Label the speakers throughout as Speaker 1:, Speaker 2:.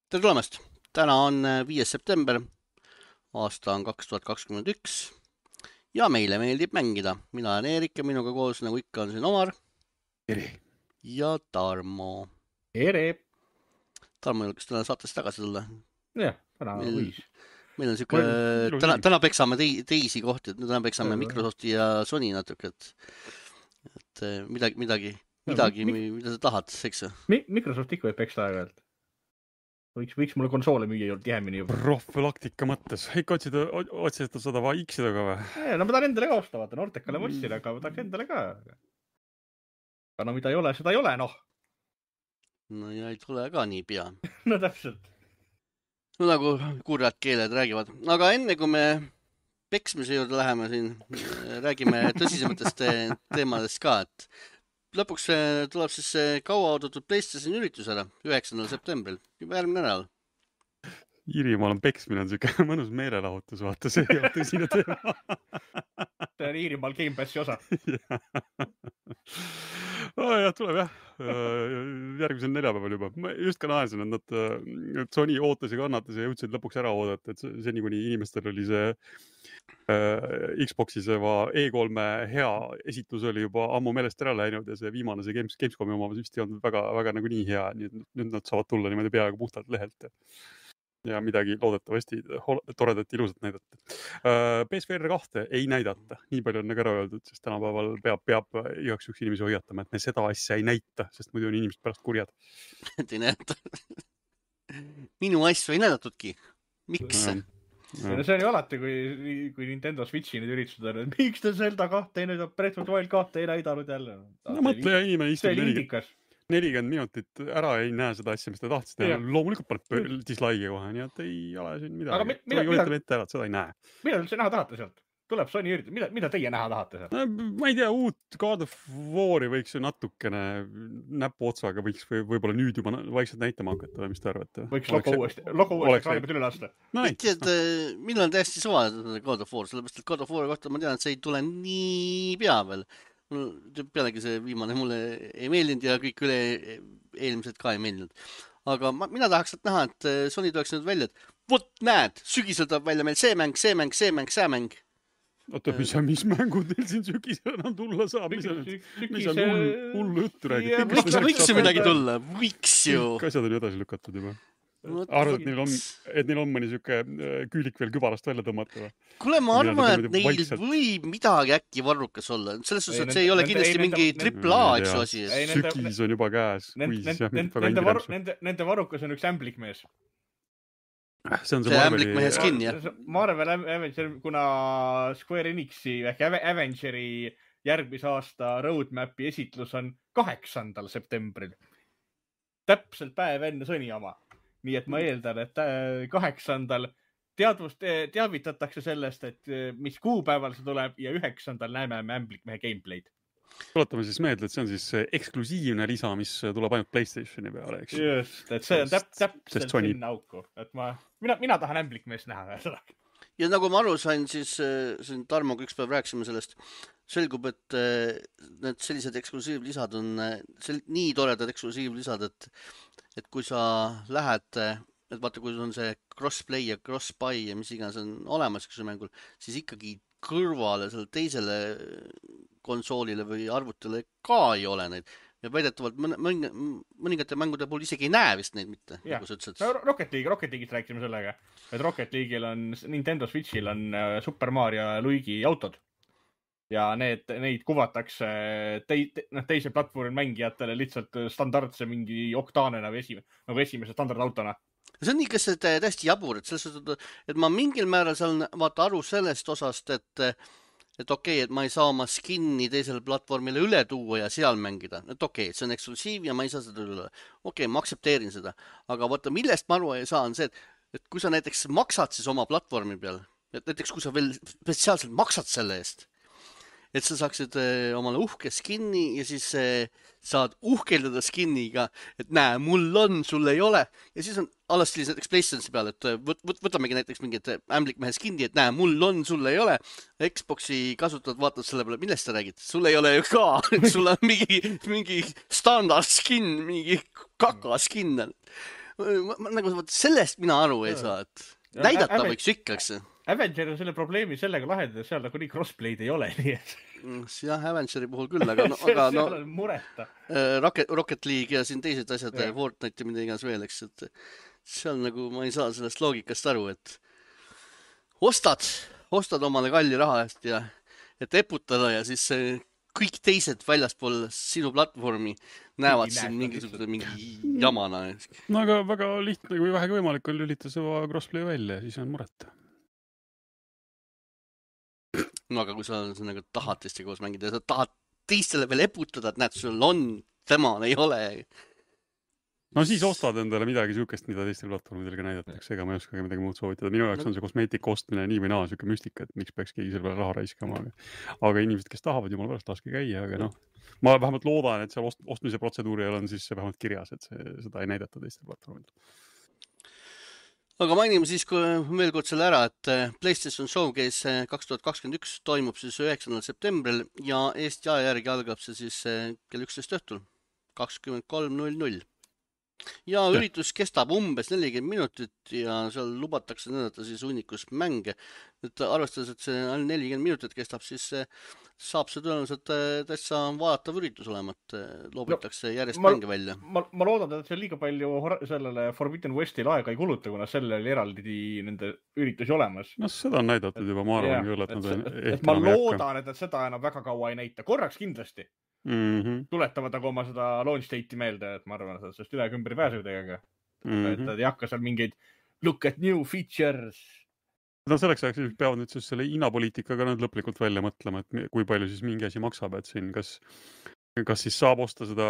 Speaker 1: Tere tulemast! Täna on 5. september, aasta on 2021 ja meile meeldib mängida. Mina olen Eerik ja minuga koos, nagu ikka, on siin Omar
Speaker 2: Tere.
Speaker 1: ja Tarmo.
Speaker 2: Tere.
Speaker 1: Tarmo julges täna saates tagasi tulla.
Speaker 2: Jah, täna võis.
Speaker 1: Meil on siuke, täna peksame teisi kohti, täna peksame Microsofti ja Sony natuke, et midagi, mida sa tahad, eks ju?
Speaker 2: Microsoft ikka võib peksta aeg-ajalt. Võiks mulle konsoole müüa juurde tihemini juba.
Speaker 3: Profülaktika mõttes. Ikka otsida seda X-ida ka või?
Speaker 2: No ma tahan endale ka osta, vaata. Nortekale ma ostsin, aga ma tahaks endale ka. Aga no mida ei ole, seda ei ole, noh.
Speaker 1: No ja ei tule ka nii pea.
Speaker 2: No täpselt.
Speaker 1: No nagu kurjad keeled räägivad. Aga enne kui me peksmise juurde läheme siin, räägime tõsisematest teemadest ka, et lõpuks tuleb siis kauaoodatud PlayStation üritus ära 9. septembril, juba järgmine nädal.
Speaker 3: Iirimaal on peksmine on siuke mõnus meelelahutus, vaata, see ei ole tõsine teema.
Speaker 2: See on Iirimaal Game Passi osa.
Speaker 3: Jah, tuleb jah. Järgmisel neljapäeval juba. Ma just ka naesin, et Sony ootas ja kannatas ja jõudsid lõpuks ära oodata, et see kuni inimestel oli see Xbox'i see E3 hea esitlus oli juba ammu meelest ära läinud ja see viimane see Gamescomi oma vist ei olnud väga nagu nii hea, nüüd nad saavad tulla niimoodi peaaegu puhtalt lehelt ja midagi loodetavasti toredat ilusat näidata. PSVR 2 ei näidata, nii palju on nagu ära öeldud, sest tänapäeval peab igaks üks inimesi hoiatama, et me seda asja ei näita, sest muidu on inimesed pärast kurjad.
Speaker 1: Et ei näidata. Minu asju ei näidatudki. Miks?
Speaker 2: No see on ju alati, kui Nintendo Switchi nüüd üritused on, et miks ta Zelda 2 ei näidanud, Breath of the Wild 2 ei näidanud jälle.
Speaker 3: No mõtle ja inimene istub 40 minutit ära ei näe seda asja, mis ta tahtsid. Loomulikult paneb dislike'i kohe, nii et ei ole siin midagi. Seda ei näe.
Speaker 2: Mida üldse näha tahate sealt? Tuleb Sony üritus. Mida teie näha tahate sealt?
Speaker 3: Ma ei tea, uut God of War'i võiks ju natukene näpu otsaga võiks võib-olla nüüd juba vaikselt näitama hakata või mis te arvate?
Speaker 2: Võiks logo uuesti aegad üle lasta.
Speaker 1: Millal on täiesti suva God of War, sellepärast, et God of War'i kohta ma tean, et see ei tule nii pea veel. Pealegi see viimane mulle ei meeldinud ja kõik üle eelmised ka ei meeldinud. Aga mina tahaks näha, et Sony tuleks nüüd välja, et vot näed, sügisel tuleb välja meil see mäng.
Speaker 3: Oota, mis mängud neil siin sügisel enam tulla saab? Mis on hullu juttu räägid?
Speaker 1: Võiks ju midagi tulla, võiks ju.
Speaker 3: Kõik asjad on edasi lükatud juba. Arvad, et neil on mõni siuke küülik veel kübarast välja tõmmata või?
Speaker 1: Kuule, ma arvan, et neil võib midagi äkki varrukas olla. Selles suhtes, et see ei ole kindlasti mingi AAA asi.
Speaker 3: Sügis on juba käes.
Speaker 2: Nende varrukas on üks ämblikmees.
Speaker 1: See ämblikmehe skin, jah.
Speaker 2: Marvel Avenger, kuna Square Enixi ehk Avengeri järgmise aasta roadmapi esitlus on 8. septembril. Täpselt päev enne Sony oma. Nii et ma eeldan, et 8. teavitatakse sellest, et mis kuupäeval see tuleb ja 9. näeme ämblikmehe gameplay'd.
Speaker 3: Tuletame siis meelde, et see on siis eksklusiivne lisa, mis tuleb ainult PlayStationi peale, eks?
Speaker 2: Just, et see on täpselt sinna auku. Et mina tahan ämblikmeest näha.
Speaker 1: Ja nagu ma aru sain, siis Tarmoga üks päev rääkisime sellest, selgub, et need sellised eksklusiivlisad on nii toredad eksklusiivlisad, et kui sa lähed, et vaata, kui on see crossplay ja crossbuy ja mis iganes on olemas mängul, siis ikkagi kõrvale selle teisele konsoolile või arvutile ka ei ole neid. Ja väidetavalt mõningate mängude puhul isegi ei näe vist neid mitte.
Speaker 2: Ja, no Rocket League'ist rääkisime sellega, et Rocket League'il on, Nintendo Switch'il on Super Mario ja Luigi autod. Ja neid kuvatakse teise platvormi mängijatele lihtsalt standardse mingi oktaane nagu esimese standardautona.
Speaker 1: See on nii, kes täiesti jabur, et ma mingil määral saan vaata aru sellest osast, et okei, et ma ei saa oma skinni teisele platvormile üle tuua ja seal mängida. Et okei, see on eksklusiiv ja ma ei saa seda üle. Okei, ma aktsepteerin seda. Aga vaata, millest ma aru ei saa, on see, et kui sa näiteks maksad siis oma platvormi peal, et näiteks kui sa veel spetsiaalselt maksad selle eest, et sa saaksid omale uhke skinni ja siis saad uhkeldada skinniga, et näe, mul on, sul ei ole. Ja siis on alasti näiteks PlayStation'i peal, et võtamegi näiteks mingid ämblikmehe skinni, et näe, mul on, sul ei ole. Xbox'i kasutajad vaatavad selle peale, millest sa räägid? Sul ei ole ju ka, sul on mingi standard skin, mingi kaka skin. nagu sellest mina aru ei saa, et näidata võiks ikka, eks.
Speaker 2: Avenger on selle probleemi sellega lahendada, seal nagu nii crossplay'd ei ole, nii et.
Speaker 1: Jah, Avengeri puhul küll, aga
Speaker 2: seal on mureta.
Speaker 1: Rocket League ja siin teised asjad, Fortnite ja mida iganes veel, eks, et seal nagu ma ei saa sellest loogikast aru, et ostad omale kalli raha eest ja et eputada ja siis kõik teised väljaspool sinu platvormi näevad siin mingi jamana.
Speaker 3: No aga väga lihtne, kui vähegi võimalik on lülita see crossplay välja, siis on mureta.
Speaker 1: No aga kui sa nagu tahad teiste koos mängida ja sa tahad teistele veel eputada, et näed, sul on, temal ei ole.
Speaker 3: No siis ostad endale midagi siukest, mida teistel platvormidel näidatakse, ega ma ei oska midagi muud soovitada. Minu jaoks on see kosmeetika ostmine nii või naa siuke müstika, et miks peaks keegi selle peale raha raiskama. Aga inimesed, kes tahavad, jumala pärast laske käia, aga noh, ma vähemalt loodan, et seal ostmise protseduuril on siis see vähemalt kirjas, et seda ei näidata teistel platvormidel.
Speaker 1: Aga mainime siis veel kord selle ära, et PlayStation Showcase 2021 toimub siis 9. septembril ja Eesti aja järgi algab see siis kell 11 õhtul, 23:00. Ja üritus kestab umbes 40 minutit ja seal lubatakse näidata siis hunnikus mänge. Et arvestades, et see ainult 40 minutit kestab, siis saab see tõenäoliselt täitsa vaadatav üritus olema, et loobitakse järjest mänge välja.
Speaker 2: Ma loodan, et see liiga palju sellele Forbidden Westil aega ei kuluta, kuna sellel eraldi nende üritusi olemas.
Speaker 3: No seda on näidatud juba, ma arvan küll,
Speaker 2: et ma loodan, et nad seda enam väga kaua ei näita. Korraks kindlasti. Tuletavad aga oma seda launch date'i meelde, et ma arvan, et sellest üle ümber ei pääse midagi. Et ei hakka seal mingeid look at new features.
Speaker 3: No selleks ajaks peavad nüüd selle hinnapoliitikaga nüüd lõplikult välja mõtlema, et kui palju siis mingi asi maksab, et siin kas siis saab osta seda,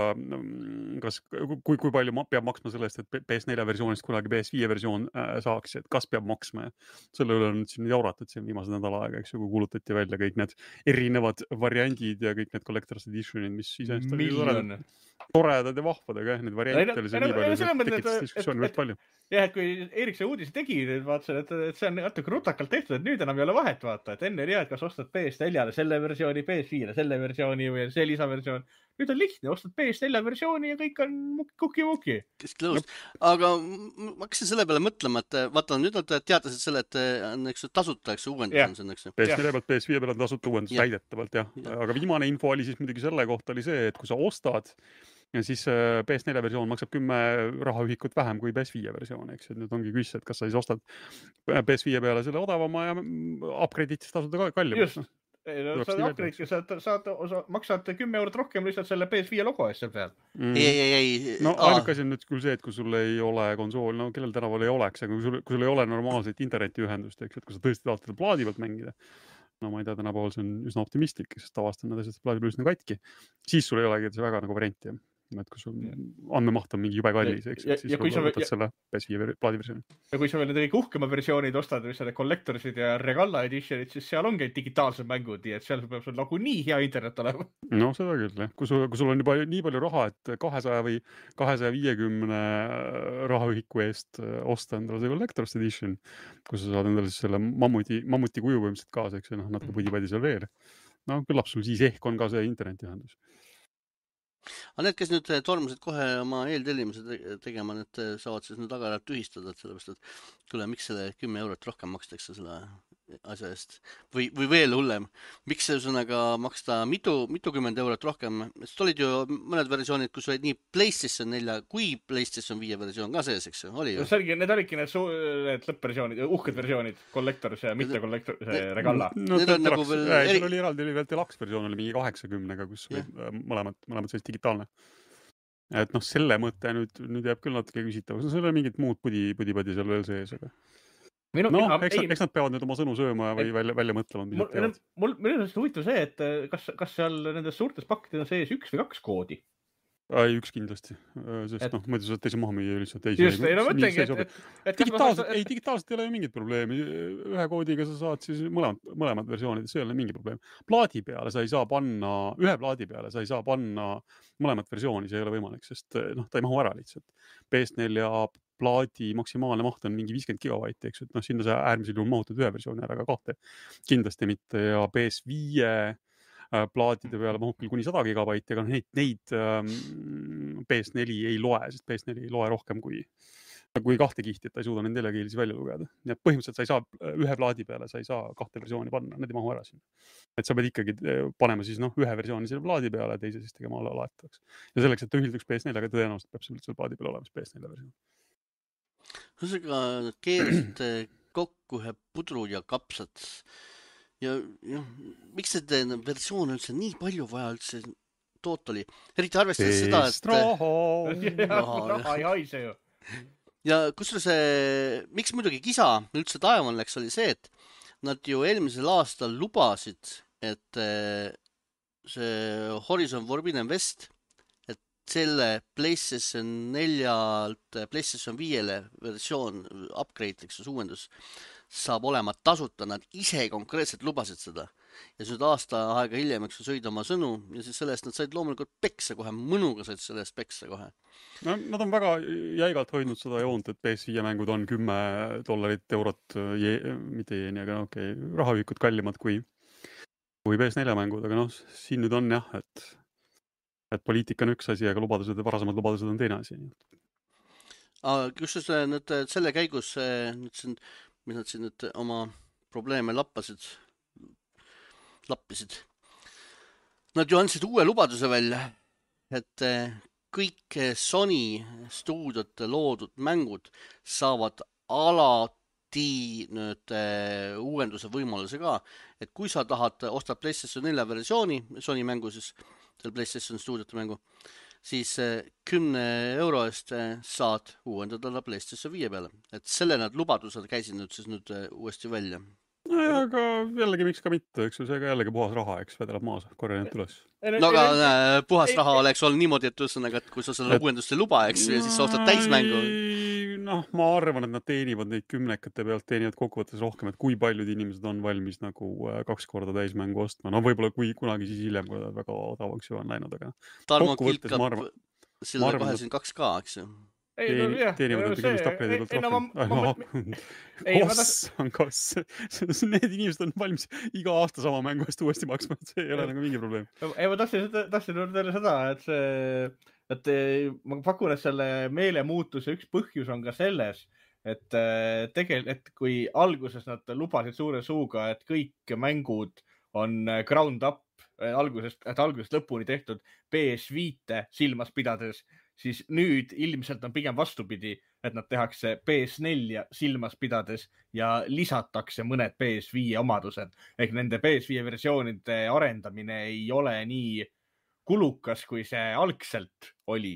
Speaker 3: kui palju peab maksma sellest, et PS4 versioonist kunagi PS5 versioon saaks, et kas peab maksma ja selle üle on nüüd siin jauratud siin viimase nädala aega, eks ju, kui kuulutati välja kõik need erinevad variandid ja kõik need collector's editionid, mis iseenesest oli toredad ja vahvad, aga need variante oli see nii palju, tekitas diskussiooni veel palju.
Speaker 2: Jah, et kui Erik see uudise tegi, vaatasin, et see on natuke rutakalt tehtud, et nüüd enam ei ole vahet vaata, et enne ei tea, et kas ostad PS4-le selle versiooni, PS5-le selle versiooni või see lisaversioon. Nüüd on lihtne, ostad PS4 versiooni ja kõik on kuki-muki.
Speaker 1: Aga ma hakkasin selle peale mõtlema, et vaata, nüüd nad teatasid selle, et tasuta, eks uuendus on, eks.
Speaker 3: PS4 pealt PS5 peal on tasuta uuendus väidetavalt, jah. Aga viimane info oli siis muidugi selle kohta oli see, et kui sa ostad ja siis PS4 versioon maksab 10 rahaühikut vähem kui PS5 versioon, eks. Nüüd ongi küsimus, et kas sa siis ostad PS5 peale selle odavama ja upgrade'id siis tasuda kallimaks.
Speaker 2: Just. Saad maksad 10 eurot rohkem lihtsalt selle PS5 logo eest seal peal.
Speaker 1: Ei.
Speaker 3: No ainuke asi on nüüd küll see, et kui sul ei ole konsool, no kellel tänaval ei oleks, aga kui sul ei ole normaalset internetiühendust, eks, et kui sa tõesti tahad seda plaadi pealt mängida, no ma ei tea, tänapäeval see on üsna optimistlik, sest tavast on need asjad plaadi peal üsna katki, siis sul ei olegi see väga nagu varianti. Et kui sul andmemaht on mingi jube kallis, eks, siis sul võtad selle PS5 plaadiversiooni.
Speaker 2: Ja kui sa veel need kõik uhkema versioonid ostad, mis need collectorsid ja regalla editionid, siis seal ongi digitaalsed mängud, nii et seal peab sul nagu nii hea internet olema.
Speaker 3: No seda küll, jah. Kui sul on juba nii palju raha, et 200 või 250 rahaühiku eest osta endale see collector's edition, kus sa saad endale siis selle mammuti kuju põhimõtteliselt kaasa, eks, natuke pudi-padi seal veel. No küllap sul siis ehk on ka see internetiühendus.
Speaker 1: Aga need, kes nüüd tormasid kohe oma eeltellimused tegema, need saavad siis nüüd tagajärjel tühistada, et sellepärast, et kuule, miks selle 10 eurot rohkem makstakse selle asja eest või veel hullem, miks see ühesõnaga maksta mitukümmend eurot rohkem, sest olid ju mõned versioonid, kus olid nii PlayStation 4 kui PlayStation 5 versioon ka sees, eks ju, oli ju.
Speaker 2: Need olidki need lõppversioonid, uhked versioonid, collector's ja mitte collector's, regalla.
Speaker 3: Need on nagu veel oli eraldi deluxe versioon oli mingi 80-ga, kus oli mõlemad sellist digitaalne. Et noh, selle mõte nüüd jääb küll natuke küsitav, see on mingit muud pudi-padi seal veel sees, aga eks nad peavad nüüd oma sõnu sööma või välja mõtlema.
Speaker 2: Mul on huvitav see, et kas seal nendes suurtes pakkides on sees 1 või 2 koodi?
Speaker 3: Ei, üks kindlasti, sest muidu sa saad teise maha müüa lihtsalt.
Speaker 2: Just, ei no mõtlengi,
Speaker 3: digitaalselt ei ole ju mingit probleemi. Ühe koodiga sa saad siis mõlemad versioonid, see ei ole mingi probleem. Plaadi peale sa ei saa panna, ühe plaadi peale sa ei saa panna mõlemat versiooni, see ei ole võimalik, sest ta ei mahu ära lihtsalt. PS4 plaadi maksimaalne maht on mingi 50 gigabaiti, eks, et sinna sa äärmisel juhul mahutad ühe versiooni ära, aga 2 kindlasti mitte ja PS5 plaatide peale mahub küll kuni 100 gigabaiti, aga neid PS4 ei loe, sest PS4 ei loe rohkem kui kui 2 kihti, et ta ei suuda neid 4 keelisi välja lugeda. Nii et põhimõtteliselt sa ei saa ühe plaadi peale, sa ei saa 2 versiooni panna, need ei mahu ära sinna. Et sa pead ikkagi panema siis ühe versiooni selle plaadi peale ja teise siis tegema alla laetavaks. Ja selleks, et ta ühilduks PS4-ga, tõenäoliselt peab selle plaadi peale olemas PS4 versioon.
Speaker 1: Ühesõnaga keerasite kokku ühe pudru ja kapsad. Ja miks see versioon üldse nii palju vaja üldse toota oli? Eriti arvestades seda, et
Speaker 2: raha ei haise ju.
Speaker 1: Ja kusjuures miks muidugi kisa üldse taevan läks, oli see, et nad ju eelmisel aastal lubasid, et see Horizon Forbidden West, et selle PlayStation 4-lt PlayStation 5-le versioon, upgrade, uuendus, saab olema tasuta, nad ise konkreetselt lubasid seda. Ja siis nüüd aasta aega hiljem, eks sõid oma sõnu ja siis sellest nad said loomulikult peksa kohe, mõnuga said sellest peksa kohe.
Speaker 3: No, nad on väga jäigalt hoidnud seda joont, et PS5 mängud on $10, eurot, mitte jeeni, aga okei, rahaühikud kallimad kui PS4 mängud, aga siin nüüd on jah, et poliitika on üks asi, aga varasemad lubadused on teine asi.
Speaker 1: Kusjuures nüüd selle käigus, mis nad siin nüüd oma probleeme lappisid. Nad ju andsid uue lubaduse välja, et kõik Sony stuudiote loodud mängud saavad alati nüüd uuenduse võimaluse ka, et kui sa tahad ostad PlayStation 4 versiooni, Sony mängu siis, selle PlayStation stuudiote mängu, siis 10 euro eest saad uuendada PlayStation 5 peale. Et selle nad lubadused käisid nüüd uuesti välja.
Speaker 3: Aga jällegi miks ka mitte, eks ju, see ka jällegi puhas raha, eks vedelab maas, korja need üles.
Speaker 1: No aga puhas raha oleks olnud niimoodi, et ühesõnaga, et kui sa selle uuendust ei luba, eks, ja siis sa ostad täismängu.
Speaker 3: Ma arvan, et nad teenivad neid kümnekate pealt, teenivad kokkuvõttes rohkem, et kui paljud inimesed on valmis nagu 2 korda täismängu ostma. Võib-olla kui kunagi siis hiljem, kui väga odavaks ju on läinud, aga
Speaker 1: Tarmo kilkab selle kohe siin 2K, eks ju.
Speaker 3: Teenivad nende kindlust upgrade'i pealt rohkem. Need inimesed on valmis iga aasta sama mängu eest uuesti maksma, et see ei ole nagu mingi probleem.
Speaker 2: Ma tahtsin teile seda, et ma pakun, et selle meelemuutuse üks põhjus on ka selles, et tegelikult kui alguses nad lubasid suure suuga, et kõik mängud on ground up, algusest lõpuni tehtud PS5 silmas pidades, siis nüüd ilmselt on pigem vastupidi, et nad tehakse PS4 silmas pidades ja lisatakse mõned PS5 omadused. Ehk nende PS5 versioonide arendamine ei ole nii kulukas, kui see algselt oli.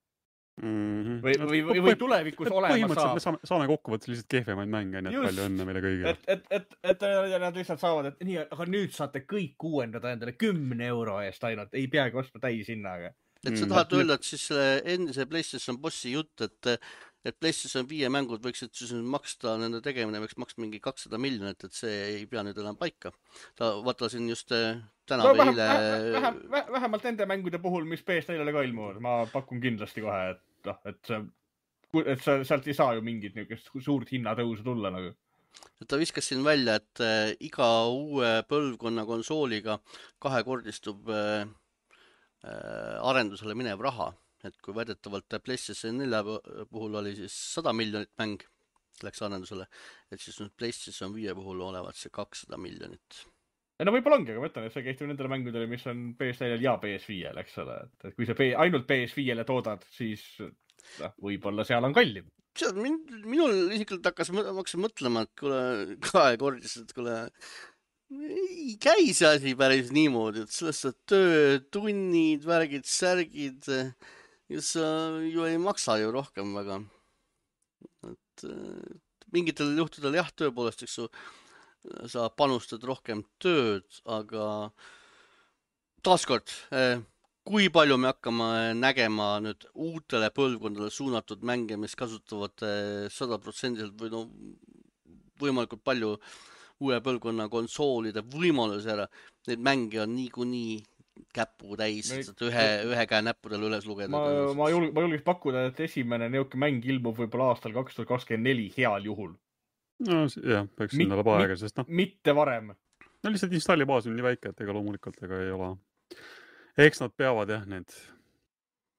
Speaker 2: Või tulevikus olema saab.
Speaker 3: Me saame kokkuvõttes lihtsalt kehvemaid mänge, nii et palju õnne meile kõigile.
Speaker 2: Et nad lihtsalt saavad, et nii, aga nüüd saate kõik uuendada endale 10 euro eest ainult, ei peagi ostma täishinnaga.
Speaker 1: Et sa tahad öelda, et siis endise PlayStation bossi jutt, et PlayStation 5 mängud võiksid siis maksta, nende tegemine võiks maksta mingi 200 miljonit, et see ei pea nüüd enam paika. Vaata siin just täna või eile...
Speaker 2: Vähemalt nende mängude puhul, mis PS4-le ka ilmuvad, ma pakun kindlasti kohe, et sealt ei saa ju mingit suurt hinnatõusu tulla nagu.
Speaker 1: Ta viskas siin välja, et iga uue põlvkonna konsooliga kahekordistub arendusele minev raha, et kui väidetavalt PlayStation 4 puhul oli siis 100 miljonit mäng läks arendusele, et siis nüüd PlayStation 5 puhul olevat see 200 miljonit.
Speaker 2: No võib-olla ongi, aga ma ütlen, et see kehtib nendele mängudele, mis on PS4 ja PS5, eks ole, et kui sa ainult PS5-le toodad, siis võib-olla seal on kallim.
Speaker 1: Minul isiklikult hakkasin mõtlema, et kuule kahekordist, et kuule ei käi see asi päris niimoodi, et sellest töötunnid, värgid, särgid, sa ju ei maksa ju rohkem väga. Et mingitel juhtudel jah, tõepoolest, eks sa panustad rohkem tööd, aga taaskord, kui palju me hakkame nägema nüüd uutele põlvkondadele suunatud mänge, mis kasutavad 100% või võimalikult palju uue põlvkonna konsoolide võimaluse ära. Need mänge on niikuinii käpu täis, et ühe käe näppudel üles lugeda.
Speaker 2: Ma julgeks pakkuda, et esimene niuke mäng ilmub võib-olla aastal 2024 heal juhul.
Speaker 3: No jah, peaks sinna laba aega, sest
Speaker 2: mitte varem.
Speaker 3: No lihtsalt installibaas on nii väike, et ega loomulikult ega ei ole. Eks nad peavad jah need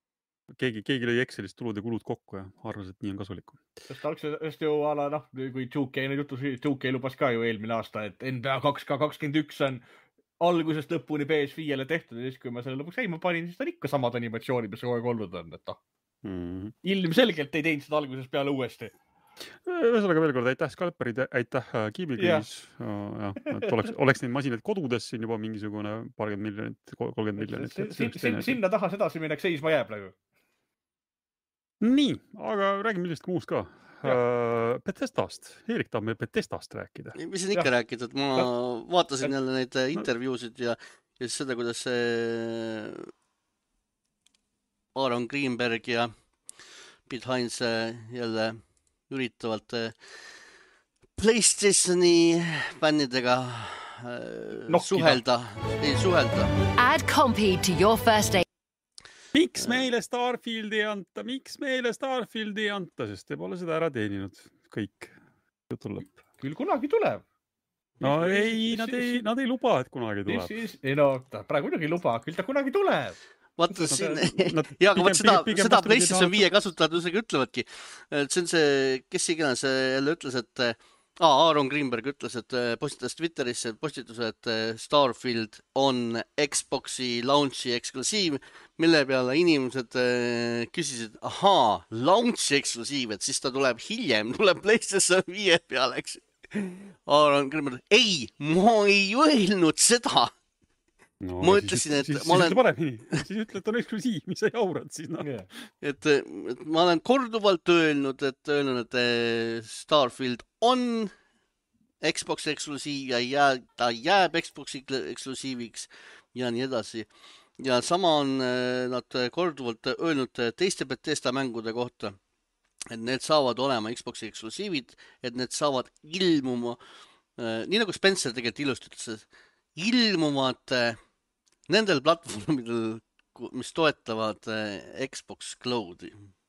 Speaker 3: keegi lõi Excelist tulud ja kulud kokku ja arvas, et nii on kasulikum.
Speaker 2: Sest algselt ju ala, kui 2K nüüd jutus, 2K lubas ka ju eelmine aasta, et NBA 2K21 on algusest lõpuni PS5-le tehtud ja siis, kui ma selle lõpuks käima panin, siis ta on ikka samad animatsioonid, mis kogu aeg olnud on, et ilmselgelt ei teinud seda algusest peale uuesti.
Speaker 3: Ühesõnaga veel kord, aitäh Scalperid, aitäh Keyblade, et oleks neid masinaid kodudes siin juba mingisugune 20 miljonit, 30 miljonit.
Speaker 2: Sinna tahas edasi minneks seisma jääb praegu.
Speaker 3: Nii, aga räägime millestki muust ka. Bethesdast. Eerik tahab meil Bethesdast rääkida.
Speaker 1: Mis on ikka rääkida, et ma vaatasin jälle neid intervjuusid ja seda, kuidas Aaron Greenberg ja Pete Hines jälle üritavad PlayStationi fännidega suhelda.
Speaker 4: Add Compede to your first aid.
Speaker 3: Miks meile Starfieldi ei anta, sest te pole seda ära teeninud. Kõik. Jutul lõpp.
Speaker 2: Küll kunagi tuleb.
Speaker 3: No ei, nad ei luba, et kunagi tuleb.
Speaker 2: Ei no, praegu kunagi ei luba, küll ta kunagi tuleb.
Speaker 1: Vaata siin, seda PlayStation 5 kasutajad üsegi ütlevadki. See on see, kes iganes jälle ütles, et Aaron Greenberg ütles, et postitas Twitterisse postituse, et Starfield on Xboxi launchi eksklusiiv, mille peale inimesed küsisid, launchi eksklusiiv, et siis ta tuleb hiljem, tuleb PlayStation 5 peale, eks. Aaron Greenberg, ei, ma ei öelnud seda.
Speaker 3: No,
Speaker 1: ma ütlesin, et
Speaker 3: ma olen... Siis ütle, et on eksklusiiv, mis sa jaurad siis. No.
Speaker 1: Yeah. Et ma olen korduvalt öelnud, et Starfield on Xbox eksklusiiv ja ta jääb Xboxi eksklusiiviks ja nii edasi. Ja sama on nad korduvalt öelnud teiste Bethesda mängude kohta, et need saavad olema Xboxi eksklusiivid, et need saavad ilmuma, nii nagu Spencer tegelikult ilusti ütles, ilmuvad nendel platvormidel, mis toetavad Xbox Cloud'i.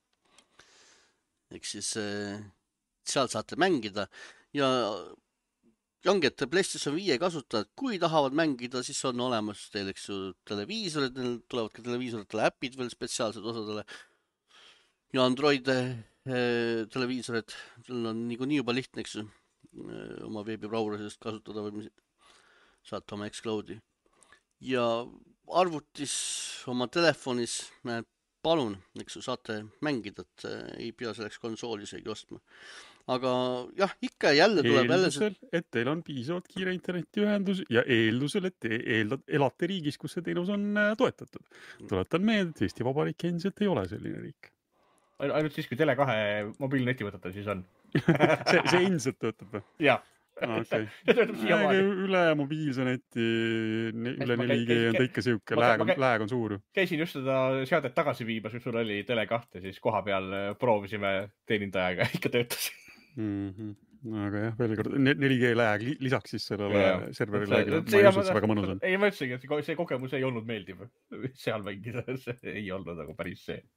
Speaker 1: Ehk siis seal saate mängida ja ongi, et PlayStation 5 kasutajad, kui tahavad mängida, siis on olemas teil, eks ju, televiisorid, neil tulevad ka televiisoritele äpid veel spetsiaalsed osadele ja Android televiisorid, seal on nii juba lihtne, eks ju, oma veebibraurisest kasutada või saata oma Xcloud'i. Ja arvutis oma telefonis, palun, eks ju, saate mängida, et ei pea selleks konsooli isegi ostma. Aga jah, ikka jälle tuleb
Speaker 3: eeldusel, et teil on piisavalt kiire internetiühendus ja eeldusel, et te elate riigis, kus see teenus on toetatud. Tuletan meelde, et Eesti Vabariik endiselt ei ole selline riik.
Speaker 2: Ainult siis, kui Tele2 mobiilneti võtate, siis on.
Speaker 3: see endiselt töötab või?
Speaker 2: Jah.
Speaker 3: Okay. Üle mobiilse neti, üle 4G on ta ikka siuke, lääg on suur.
Speaker 2: Käisin just seda seadet tagasi viibas, kui sul oli Tele2, siis koha peal proovisime teenindajaga, ikka töötas.
Speaker 3: Aga jah, veel kord, 4G lääg lisaks siis sellele serveri läägile, ma ei usu, et see väga mõnus on.
Speaker 2: Ei, ma ütlesingi, et see kogemus ei olnud meeldiv. Seal mängida, see ei olnud nagu päris see.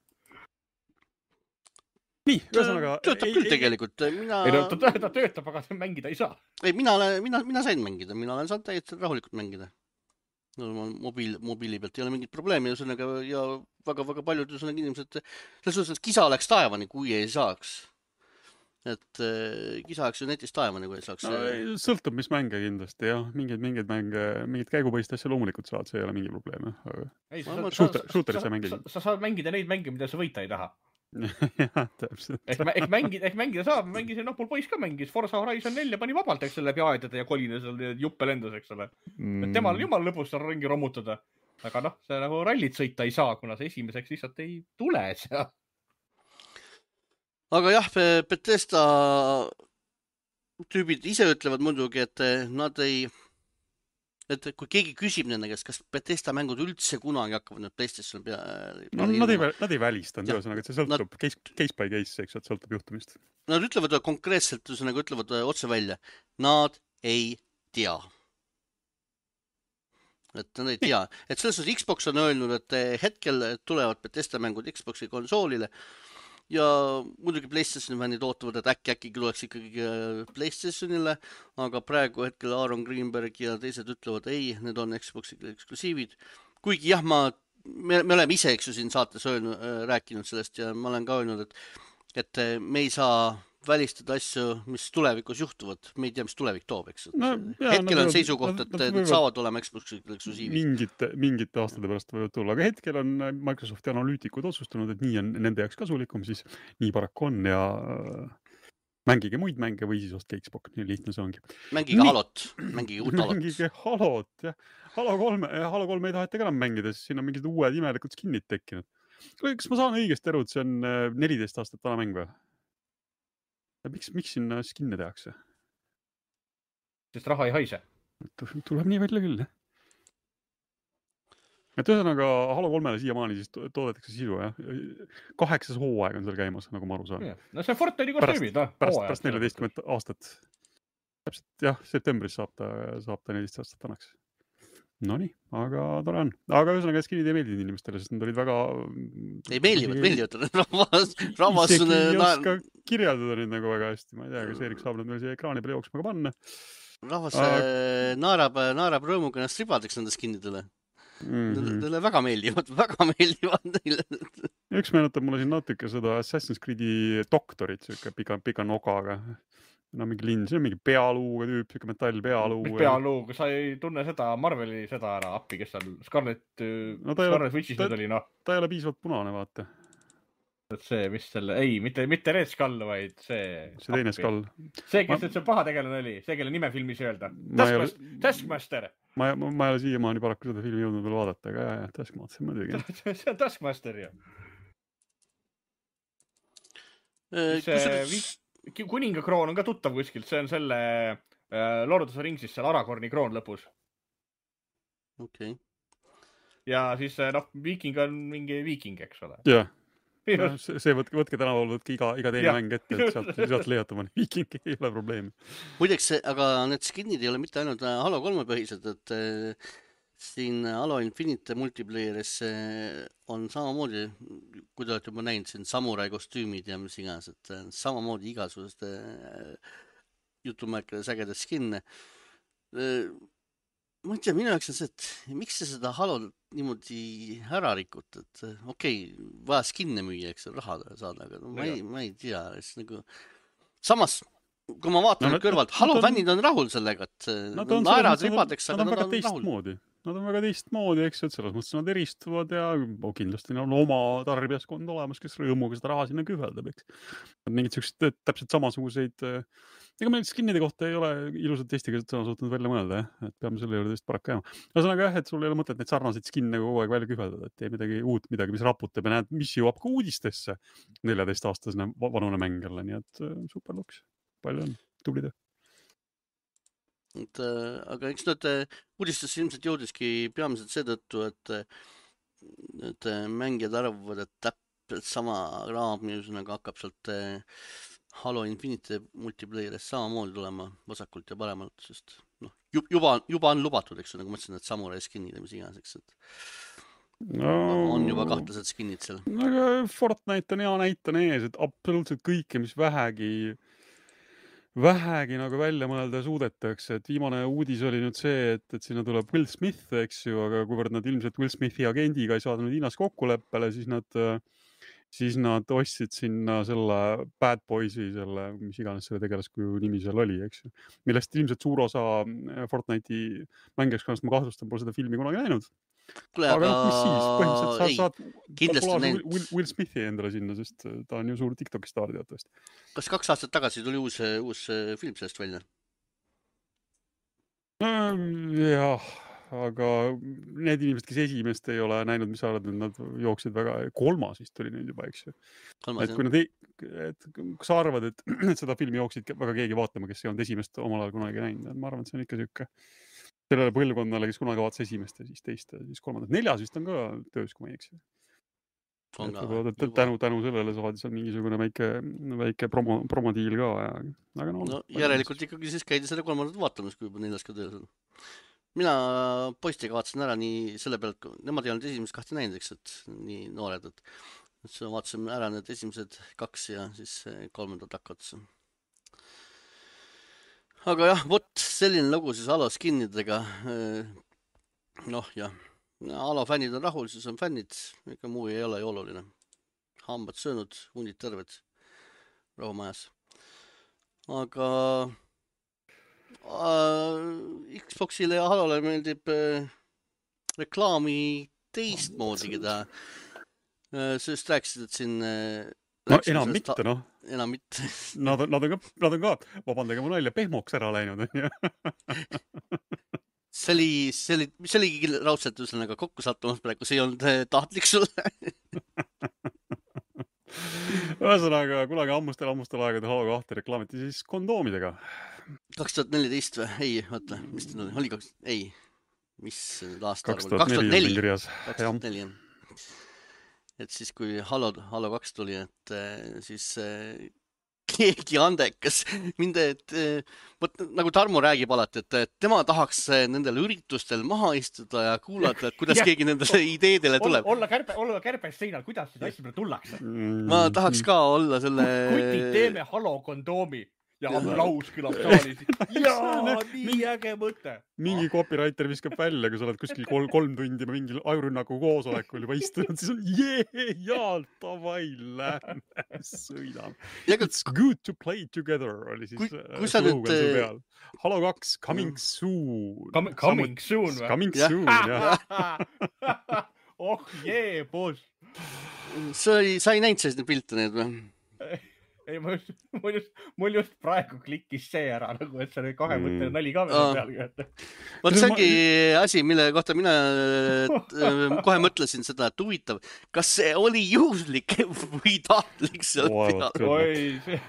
Speaker 3: Nii, ühesõnaga...
Speaker 1: Töötab küll tegelikult.
Speaker 2: Ta töötab, aga mängida ei saa.
Speaker 1: Ei, mina sain mängida. Mina olen saanud täiesti rahulikult mängida. Mobiili pealt ei ole mingit probleemi ja väga paljud inimesed, selles suhtes, et kisa oleks taevani, kui ei saaks. Et kisa oleks ju netis taevani, kui ei saaks.
Speaker 3: No, sõltub, mis mänge kindlasti, jah. Mingid käigupõist asja loomulikult saad, see ei ole mingi probleem. Shooteris sa mängid.
Speaker 2: Sa saad mängida neid mänge, mida sa võita ei taha.
Speaker 3: Jah, täpselt.
Speaker 2: Ehk mängida saab, mängisin Nopul poiss ka mängis, Forza Horizon 4 pani vabalt, eks selle peaedade ja kolina seal juppe lendas, eks ole. Temal on jumal lõbus seal ringi romutada. Aga noh, see nagu rallit sõita ei saa, kuna see esimeseks lihtsalt ei tule seal.
Speaker 1: Aga jah, Bethesda tüübid ise ütlevad muidugi, et nad ei... Et kui keegi küsib nende käest, kas Bethesda mängud üldse kunagi hakkavad nüüd PlayStation peale...
Speaker 3: Nad ei välistanud, ühesõnaga, et see sõltub case by case, eks, et sõltub juhtumist.
Speaker 1: Nad ütlevad konkreetselt, ütlevad otse välja. Nad ei tea. Et nad ei tea. Et selles suhtes Xbox on öelnud, et hetkel tulevad Bethesda mängud Xboxi konsoolile ja muidugi PlayStationi fännid ootavad, et äkki tuleks ikkagi PlayStationile, aga praegu hetkel Aaron Greenberg ja teised ütlevad, ei, need on Xboxi eksklusiivid. Kuigi jah, ma me oleme ise, eks ju, siin saates rääkinud sellest ja ma olen ka öelnud, et me ei saa välistada asju, mis tulevikus juhtuvad. Me ei tea, mis tulevik toob, eks. Hetkel on seisukoht, et need saavad olema eksklusiivis.
Speaker 3: Mingite aastate pärast võivad tulla, aga hetkel on Microsofti analüütikud otsustanud, et nii on nende jaoks kasulikum, siis nii paraku on ja mängige muid mänge või siis ostke Xbox, nii lihtne see ongi.
Speaker 1: Mängige Halot, mängige uut Halot.
Speaker 3: Mängige Halot, jah. Halo 3 ei taheta ka enam mängida, sest siin on mingid uued imelikud skinnid tekkinud. Kas ma saan õigesti aru, et see on 14 aastat vana mäng või? Miks sinna skinne tehakse?
Speaker 2: Sest raha ei haise.
Speaker 3: Tuleb nii välja küll, jah. Et ühesõnaga Halo 3-le siiamaani siis toodetakse sisu, jah. 8 hooaeg on seal käimas, nagu ma aru saan.
Speaker 2: No see Fortnite'i kostüümid,
Speaker 3: pärast 14 aastat. Täpselt, jah, septembris saab ta 14 aastat vanaks. Nonii, aga tore on. Aga ühesõnaga skinid ei meeldinud inimestele, sest nad olid väga...
Speaker 1: Ei meeldivad. Rahvas...
Speaker 3: Isegi ei oska kirjeldada neid nagu väga hästi. Ma ei tea, kas Erik saab nad veel siia ekraani peale jooksma ka panna.
Speaker 1: Rahvas naerab rõõmuga ennast ribadeks nende skinnidele. Neile väga meeldivad neile.
Speaker 3: Üks meenutab mulle siin natuke seda Assassin's Creed'i doktorit, pika nogaga. No mingi linn, see on mingi pealuuga tüüp, siuke metall pealuu.
Speaker 2: Mis pealuu, kui sa ei tunne seda Marveli seda ära appi, kes seal Scarlet Witch'is nüüd oli, noh.
Speaker 3: Ta ei ole piisavalt punane, vaata.
Speaker 2: See, mis selle, ei, mitte Red Skull, vaid see
Speaker 3: teine Skull.
Speaker 2: See, kes see paha tegelane oli, see, kelle nime filmis öelda. Taskmaster.
Speaker 3: Ma ei ole siiamaani paraku seda filmi jõudnud veel vaadata, aga jah, Taskmaster muidugi.
Speaker 2: See on Taskmaster, ju. Kuninga kroon on ka tuttav kuskilt, see on selle Lord of the Ringsis seal Aragorni kroon lõpus.
Speaker 1: Okei.
Speaker 2: Ja siis, viiking on mingi viiking, eks ole.
Speaker 3: Jah. See võtke tänaval, võtke iga teine mäng ette, et sealt leiate mõni viiking, ei ole probleemi.
Speaker 1: Muideks, aga need skinnid ei ole mitte ainult Halo 3 põhised, et siin Halo Infinite multiplayeris on samamoodi, kui te olete juba näinud, siin samurai kostüümid ja mis iganes, et samamoodi igasuguste jutumärkide sägede skinne. Ma ei tea, minu jaoks on see, et miks te seda Halo niimoodi ära rikut, et okei, vaja skinne müüa, eks raha saada, aga ma ei tea. Samas, kui ma vaatan kõrvalt, Halo fännid on rahul sellega, et naerad ribadeks, aga nad on rahul.
Speaker 3: Nad on väga teistmoodi, eks, et selles mõttes nad eristuvad ja kindlasti on oma tarbijaskond olemas, kes rõõmuga seda raha sinna kühveldab, eks. Mingid sellised täpselt samasuguseid, ega meil skinnide kohta ei ole ilusat eestikeelset sõna suutnud välja mõelda, et peame selle juurde vist paraku jääma. Ühesõnaga jah, et sul ei ole mõtet neid sarnaseid skinne kogu aeg välja kühveldada, et tee midagi uut, midagi, mis raputab ja näed, mis jõuab ka uudistesse 14-aastasena vanune mäng jälle, nii et super luks. Palju on, tubli töö.
Speaker 1: Aga eks nüüd uudistesse ilmselt jõudiski peamiselt seetõttu, et mängijad arvavad, et täpselt sama raamjusega hakkab sealt Halo Infinite multiplayeris samamoodi tulema vasakult ja paremalt, sest juba on lubatud, eks nagu ma ütlesin, et samurai skinnid ja mis iganes, eks, et on juba kahtlased skinnid seal.
Speaker 3: Aga Fortnite on hea näitena ees, et absoluutselt kõike, mis vähegi nagu välja mõelda suudetakse, et viimane uudis oli nüüd see, et sinna tuleb Will Smith, eks ju, aga kuivõrd nad ilmselt Will Smithi agendiga ei saanud Hiinas kokkuleppele, siis nad ostsid sinna selle Bad Boysi, selle, mis iganes selle tegelaskuju nimi seal oli, eks ju. Millest ilmselt suur osa Fortnite'i mängijaskonnast, ma kahtlustan, pole seda filmi kunagi näinud. Aga mis siis? Põhimõtteliselt saad Will Smithi endale sinna, sest ta on ju suur TikToki staar teatavasti.
Speaker 1: Kas 2 aastat tagasi tuli uus film sellest välja?
Speaker 3: Jah, aga need inimesed, kes esimest ei ole näinud, mis sa arvad, nad jooksid väga... 3. vist tuli nüüd juba, eks ju. Et kui nad sa arvad, et seda filmi jooksid väga keegi vaatama, kes ei olnud esimest omal ajal kunagi näinud, ma arvan, et see on ikka siuke sellele põlvkonnale, kes kunagi vaatas esimest ja siis teist ja siis 3. 4. vist on ka töös, kui ma ei eksi. Tänu sellele saadi seal mingisugune väike promodiil ka. Aga
Speaker 1: no, järelikult ikkagi siis käidi selle 3. vaatamas, kui juba 4. ka töös on. Mina poistega vaatasin ära nii selle pealt, nemad ei olnud esimest 2 näinud, eks, et nii noored, et vaatasime ära need esimesed 2 ja siis 3. takkotsa. Aga jah, selline lugu siis Halo skinnidega. Noh, jah, Halo fännid on rahul, siis on fännid, ega muu ei ole ju oluline. Hambad söönud, hundid terved rahumajas. Aga Xboxile ja Halole meeldib reklaami teistmoodigi ta. Sa just rääkisid, et siin
Speaker 3: no enam mitte, noh.
Speaker 1: Enam mitte.
Speaker 3: Nad on ka, vabandage mu nalja, pehmoks ära läinud.
Speaker 1: See oligi raudselt üslega kokku sattumas praegu, see ei olnud tahtlik sulle.
Speaker 3: Ühesõnaga, kunagi ammustel aegadel Halo 2 reklaamiti siis kondoomidega.
Speaker 1: 2014 või? Ei, vaata, mis ta oli? Ei, mis aasta
Speaker 3: 2004.
Speaker 1: 2004. Et siis, kui Halo 2 tuli, et siis keegi andekas mind, võt, nagu Tarmo räägib alati, et tema tahaks nendel üritustel maha istuda ja kuulata, et kuidas keegi nendele ideedele tuleb.
Speaker 2: Olla kärbes seinal, kuidas seda asja peale tullakse.
Speaker 1: Ma tahaks ka olla selle...
Speaker 2: Kutid teeme Halo kondoomi ja aplaus kõlab saalis. Jaa, nii äge mõte.
Speaker 3: Mingi copywriter viskab välja, kui sa oled kuskil 3 tundi mingil ajurünnaku koosolekul juba istunud, siis on davai, lähme, sõidame. It's good to play together, oli siis slogan su peal. Halo 2, coming soon.
Speaker 2: Coming soon või?
Speaker 3: Coming soon, jah.
Speaker 2: Oh jee, boss.
Speaker 1: Sa ei näinud neid pilte need või?
Speaker 2: Ei, mul just praegu klikkis see ära, nagu et see oli kahemõttene nali kaamera peal.
Speaker 1: Vot see ongi asi, mille kohta mina kohe mõtlesin seda, et huvitav, kas see oli juhuslik või tahtlik seal peal?
Speaker 2: Oi,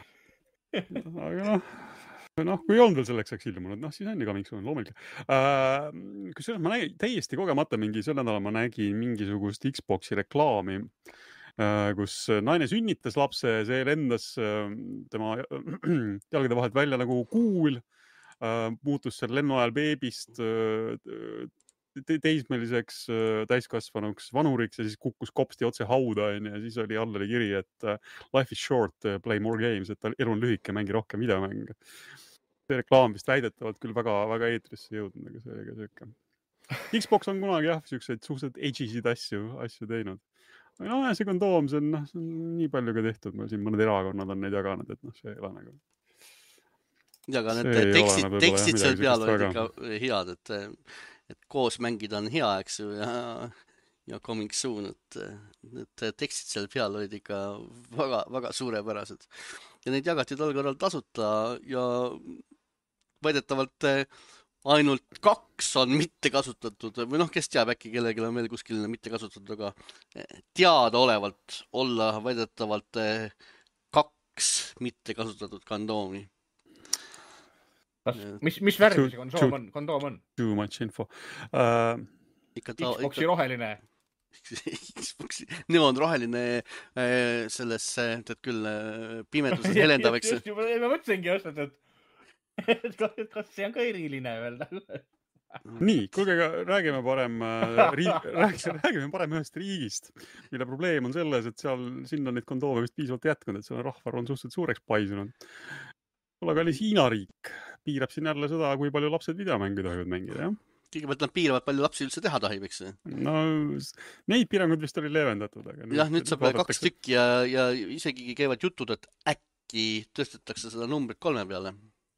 Speaker 3: aga noh, kui ei olnud veel selleks ajaks ilmunud, siis on ju coming soon, loomulikult. Kusjuures ma nägin täiesti kogemata sel nädalal ma nägin mingisugust Xboxi reklaami, kus naine sünnitas lapse, see lendas tema jalgade vahelt välja nagu kuul, muutus seal lennu ajal beebist teismeliseks, täiskasvanuks, vanuriks ja siis kukkus kopsti otse hauda ja siis oli all kiri, et life is short, play more games, et elu on lühike, mängi rohkem videomänge. See reklaam vist väidetavalt küll väga eetrisse jõudnud, aga see oli ka sööke. Xbox on kunagi selliseid suhteliselt edgysid asju teinud. No see kondoom, see on nii palju ka tehtud, siin mõned erakonnad on neid jaganud, et see ei ole nagu...
Speaker 1: Ja ka need tekstid seal peal olid ikka head, et koos mängida on hea, eks ju, ja coming soon, et tekstid seal peal olid ikka väga suurepärased. Ja neid jagati tol korral tasuta ja väidetavalt ainult 2 on mitte kasutatud või kes teab, äkki kellelgi on veel kuskil mitte kasutatud, aga teadaolevalt olla väidetavalt 2 mitte kasutatud kondoomi.
Speaker 2: Mis värvi see kondoom on?
Speaker 3: Too much info.
Speaker 2: Xboxi roheline.
Speaker 3: Xboxi
Speaker 1: neonroheline selles, tead küll, pimeduses helendav, eks.
Speaker 2: Ma mõtlesingi just, kas see on ka eriline veel?
Speaker 3: Nii, kuulge, räägime parem ühest riigist, mille probleem on selles, et sinna neid kondoome vist piisavalt jätkunud, et seal rahvar on suhteliselt suureks paisunud. Aga oli Hiina riik, piirab siin jälle seda, kui palju lapsed videomänge tohivad mängida, jah?
Speaker 1: Kõigepealt nad piiravad, palju lapsi üldse teha tohib, eks?
Speaker 3: No, neid piirangud vist oli leevendatud. Aga
Speaker 1: jah, nüüd saab 2 tükki ja isegi käivad jutud, et äkki tõstetakse seda numbrit 3 peale.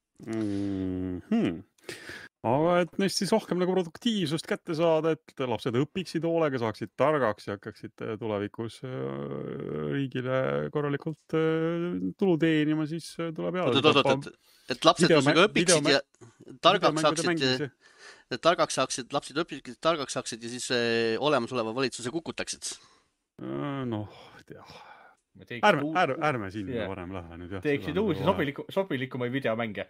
Speaker 3: Aga et neist siis rohkem nagu produktiivsust kätte saada, et lapsed õpiksid hoolega, saaksid targaks ja hakkaksid tulevikus riigile korralikult tulu teenima, siis tuleb
Speaker 1: et lapsed õpiksid ja targaks saaksid, lapsed õpiksid targaks saaksid ja siis olemasoleva valitsuse kukutaksid.
Speaker 3: Noh, ärme sinna varem lähe nüüd.
Speaker 2: Teeksid uusi sobilikumaid videomänge.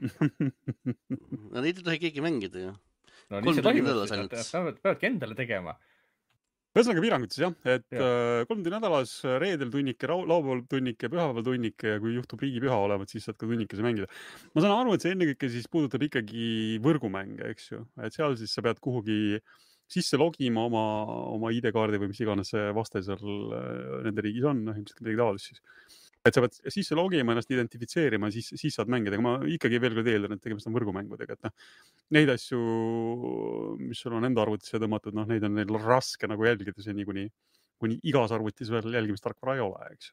Speaker 1: No neid ei tohi keegi mängida ju.
Speaker 2: No nii see tohib, peavadki endale tegema.
Speaker 3: Ühesõnaga piirangutes jah, et 3 tundi nädalas, reedel tunnike, laupäeval tunnike, pühapäeval tunnike ja kui juhtub riigipüha olevat, siis saad ka tunnikese mängida. Ma saan aru, et see ennekõike siis puudutab ikkagi võrgumänge, eks ju. Et seal siis sa pead kuhugi sisse logima oma ID-kaardi või mis iganes see vaste seal nende riigis on, ilmselt midagi taolist siis. et sa pead sisse logima, ennast identifitseerima, siis saad mängida, aga ma ikkagi veel kord eeldan, et tegemist on võrgumängudega, et neid asju, mis sul on enda arvutisse tõmmatud, neid on neil raske nagu jälgida seni, kuni igas arvutis veel jälgimistarkvara ei ole, eks.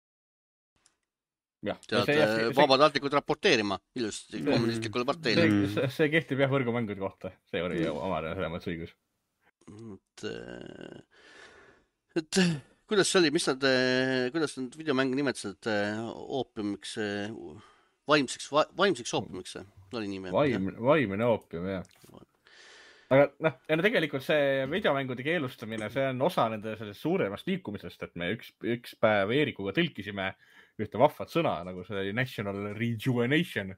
Speaker 1: Tead, vabatahtlikud raporteerima ilusti kommunistlikule parteile.
Speaker 2: See kehtib jah võrgumängude kohta. See oli omane selles mõttes õigus.
Speaker 1: Et kuidas see oli, kuidas need videomänge nimetasid oopiumiks, vaimseks oopiumiks oli nimi?
Speaker 2: Vaimne oopium, jah. Aga tegelikult see videomängude keelustamine, see on osa nende sellest suuremast liikumisest, et me üks päev Eerikuga tõlkisime ühte vahvat sõna, nagu see oli National Rejuvenation.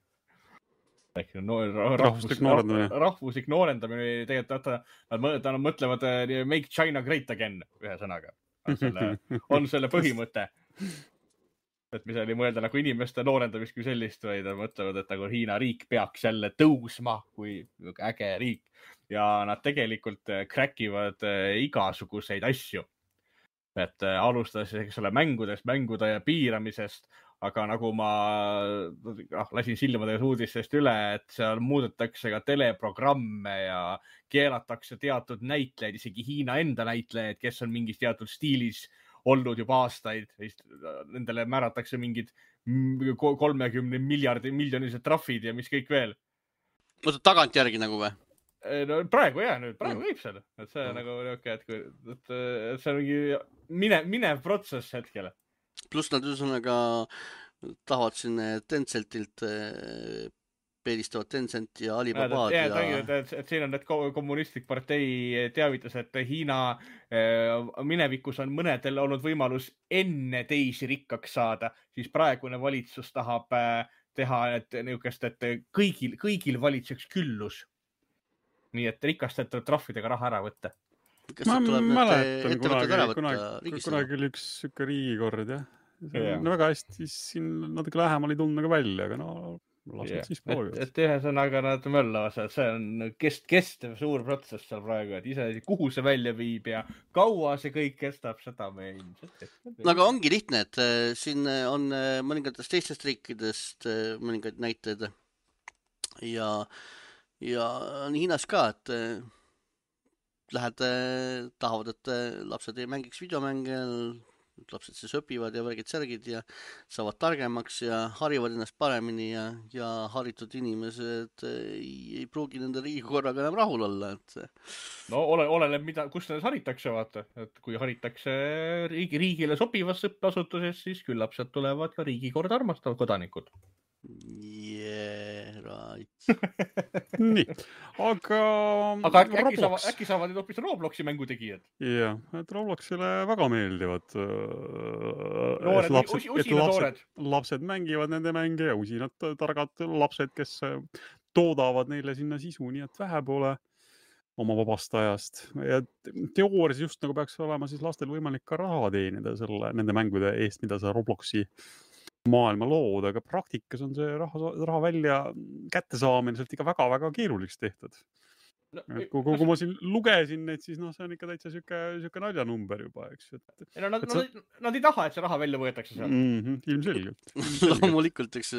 Speaker 2: Rahvuslik noorendamine. Tegelikult nad mõtlevad Make China Great Again ühe sõnaga. On selle põhimõte. Et mis oli mõelda nagu inimeste noorendamist kui sellist, vaid nad mõtlevad, et nagu Hiina riik peaks jälle tõusma kui äge riik. Ja nad tegelikult crackivad igasuguseid asju. Et alustas mängude ja piiramisest, aga nagu ma lasin silmadega uudistest üle, et seal muudetakse ka teleprogramme ja keelatakse teatud näitlejaid, isegi Hiina enda näitlejaid, kes on mingis teatud stiilis olnud juba aastaid. Nendele määratakse mingid 30 miljonilised trahvid ja mis kõik veel.
Speaker 1: Mõtled tagantjärgi nagu või?
Speaker 2: No praegu võib seal. Et see on nagu et see on minev protsess hetkel.
Speaker 1: Pluss nad üsõnaga tahavad siin Tencentilt peedistavad Tencent ja Alibabad.
Speaker 2: Et siin on need kommunistlik partei teavitas, et Hiina minevikus on mõnedel olnud võimalus enne teisi rikkaks saada, siis praegune valitsus tahab teha et kõigil valitseks küllus. Nii et rikastajad tuleb trahvidega raha ära võtta.
Speaker 3: Ma mäletan kunagi oli üks sükke riigikord, jah. Väga hästi siin natuke lähemal ei tulnud nagu välja, aga lased siis proovivad.
Speaker 2: Et ühesõnaga nad möllavad, see on kestev suur protsess seal praegu, et ise kuhu see välja viib ja kaua see kõik kestab, seda me ilmselt.
Speaker 1: Aga ongi lihtne, et siin on mõningatest teistest riikidest mõningaid näiteid ja on Hiinas ka, et tahavad, et lapsed ei mängiks videomänge, lapsed siis õpivad ja värgid-särgid ja saavad targemaks ja harivad ennast paremini ja haritud inimesed ei pruugi nende riigikorraga enam rahul olla.
Speaker 2: No oleneb, kus nendes haritakse, vaata. Et kui haritakse riigile sobivas õppeasutuses, siis küllap sealt tulevad ka riigikorda armastavad kodanikud.
Speaker 1: Yeah, right.
Speaker 3: Nii,
Speaker 2: aga äkki saavad need hoopis Robloxi mängutegijad?
Speaker 3: Jah, et Robloxile väga meeldivad lapsed mängivad nende mänge ja usinad targad lapsed, kes toodavad neile sinna sisu, nii et vähe pole oma vabast ajast. Ja teoorias just nagu peaks olema siis lastel võimalik ka raha teenida nende mängude eest, mida sa Robloxi maailma lood, aga praktikas on see raha välja kätte saamine sealt ikka väga-väga keeruliks tehtud. Kui ma siin lugesin neid, siis see on ikka täitsa süke naljanumber juba, eks.
Speaker 2: Nad ei taha, et see raha välja võetakse seal.
Speaker 3: Ilmselgelt.
Speaker 1: Loomulikult, eks.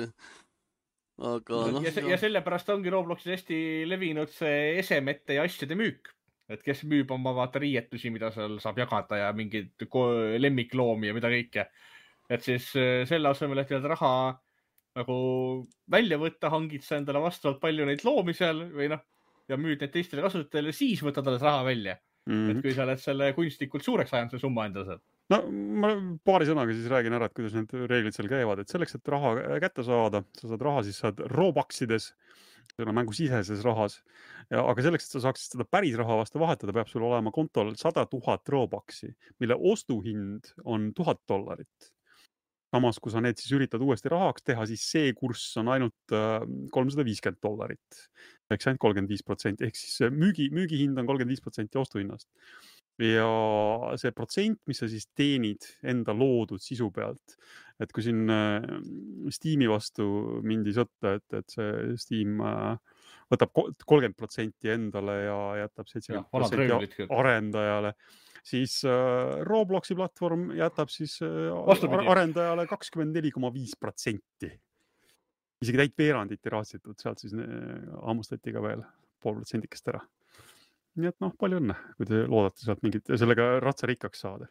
Speaker 2: Ja sellepärast ongi Robloxis hästi levinud see esemete ja asjade müük. Et kes müüb oma riietusi, mida seal saab jagada ja mingid lemmikloomi ja mida kõike. Et siis selle asemel, et raha nagu välja võtta, hangid sa endale vastavalt palju neid loomi seal või ja müüd need teistele kasutajale, siis võtad alles raha välja. Et kui sa oled selle kunstlikult suureks ajanud, see summa enda seal.
Speaker 3: No ma paari sõnaga siis räägin ära, et kuidas need reeglid seal käivad. Et selleks, et raha kätte saada, sa saad raha siis saad Robuxides, mängu siseses rahas. Aga selleks, et sa saaksid seda päris raha vastu vahetada, peab sul olema kontol 100 000 Robuxi, mille ostuhind on $1000. Samas, kui sa need siis üritad uuesti rahaks teha, siis see kurss on ainult $350. Eks ainult 35%. Ehk siis müügihind on 35% ostuhinnast. Ja see protsent, mis sa siis teenid enda loodud sisu pealt, et kui siin Steam'i vastu mindi sõtta, et see Steam võtab 30% endale ja jätab 70% arendajale. Siis Robloxi platvorm jätab siis arendajale 24,5%. Isegi täit veerandit ei raatsitud, sealt siis hammustati ka veel 0,5% ära. Nii et palju õnne, kui te loodate sealt mingit sellega ratsa rikkaks saada.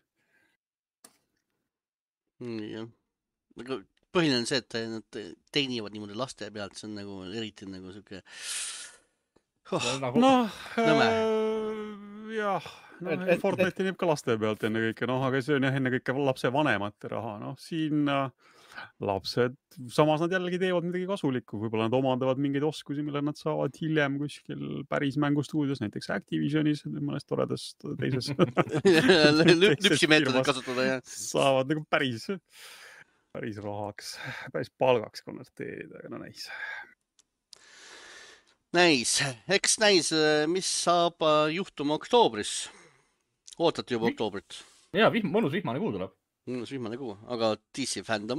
Speaker 1: Jah. Põhiline on see, et nad teenivad niimoodi laste pealt, see on nagu eriti nagu siuke
Speaker 3: jah, Fortnite teenib ka laste pealt enne kõike, aga see on jah enne kõike lapse vanemate raha, siin lapsed, samas nad jällegi teevad midagi kasulikku, võib-olla nad omandavad mingeid oskusi, mille nad saavad hiljem kuskil päris mängustuudios, näiteks Activisionis, mõnes toredas teises
Speaker 1: lüpsimeetodid kasutada, jah.
Speaker 3: Saavad nagu päris rahaks, päris palgaks konverteerida, aga näis.
Speaker 1: Eks näis, mis saab juhtuma oktoobris. Ootate juba oktoobrit?
Speaker 2: Jaa, mõnus vihmane kuu tuleb.
Speaker 1: Mõnus vihmane kuu, aga DC fandom?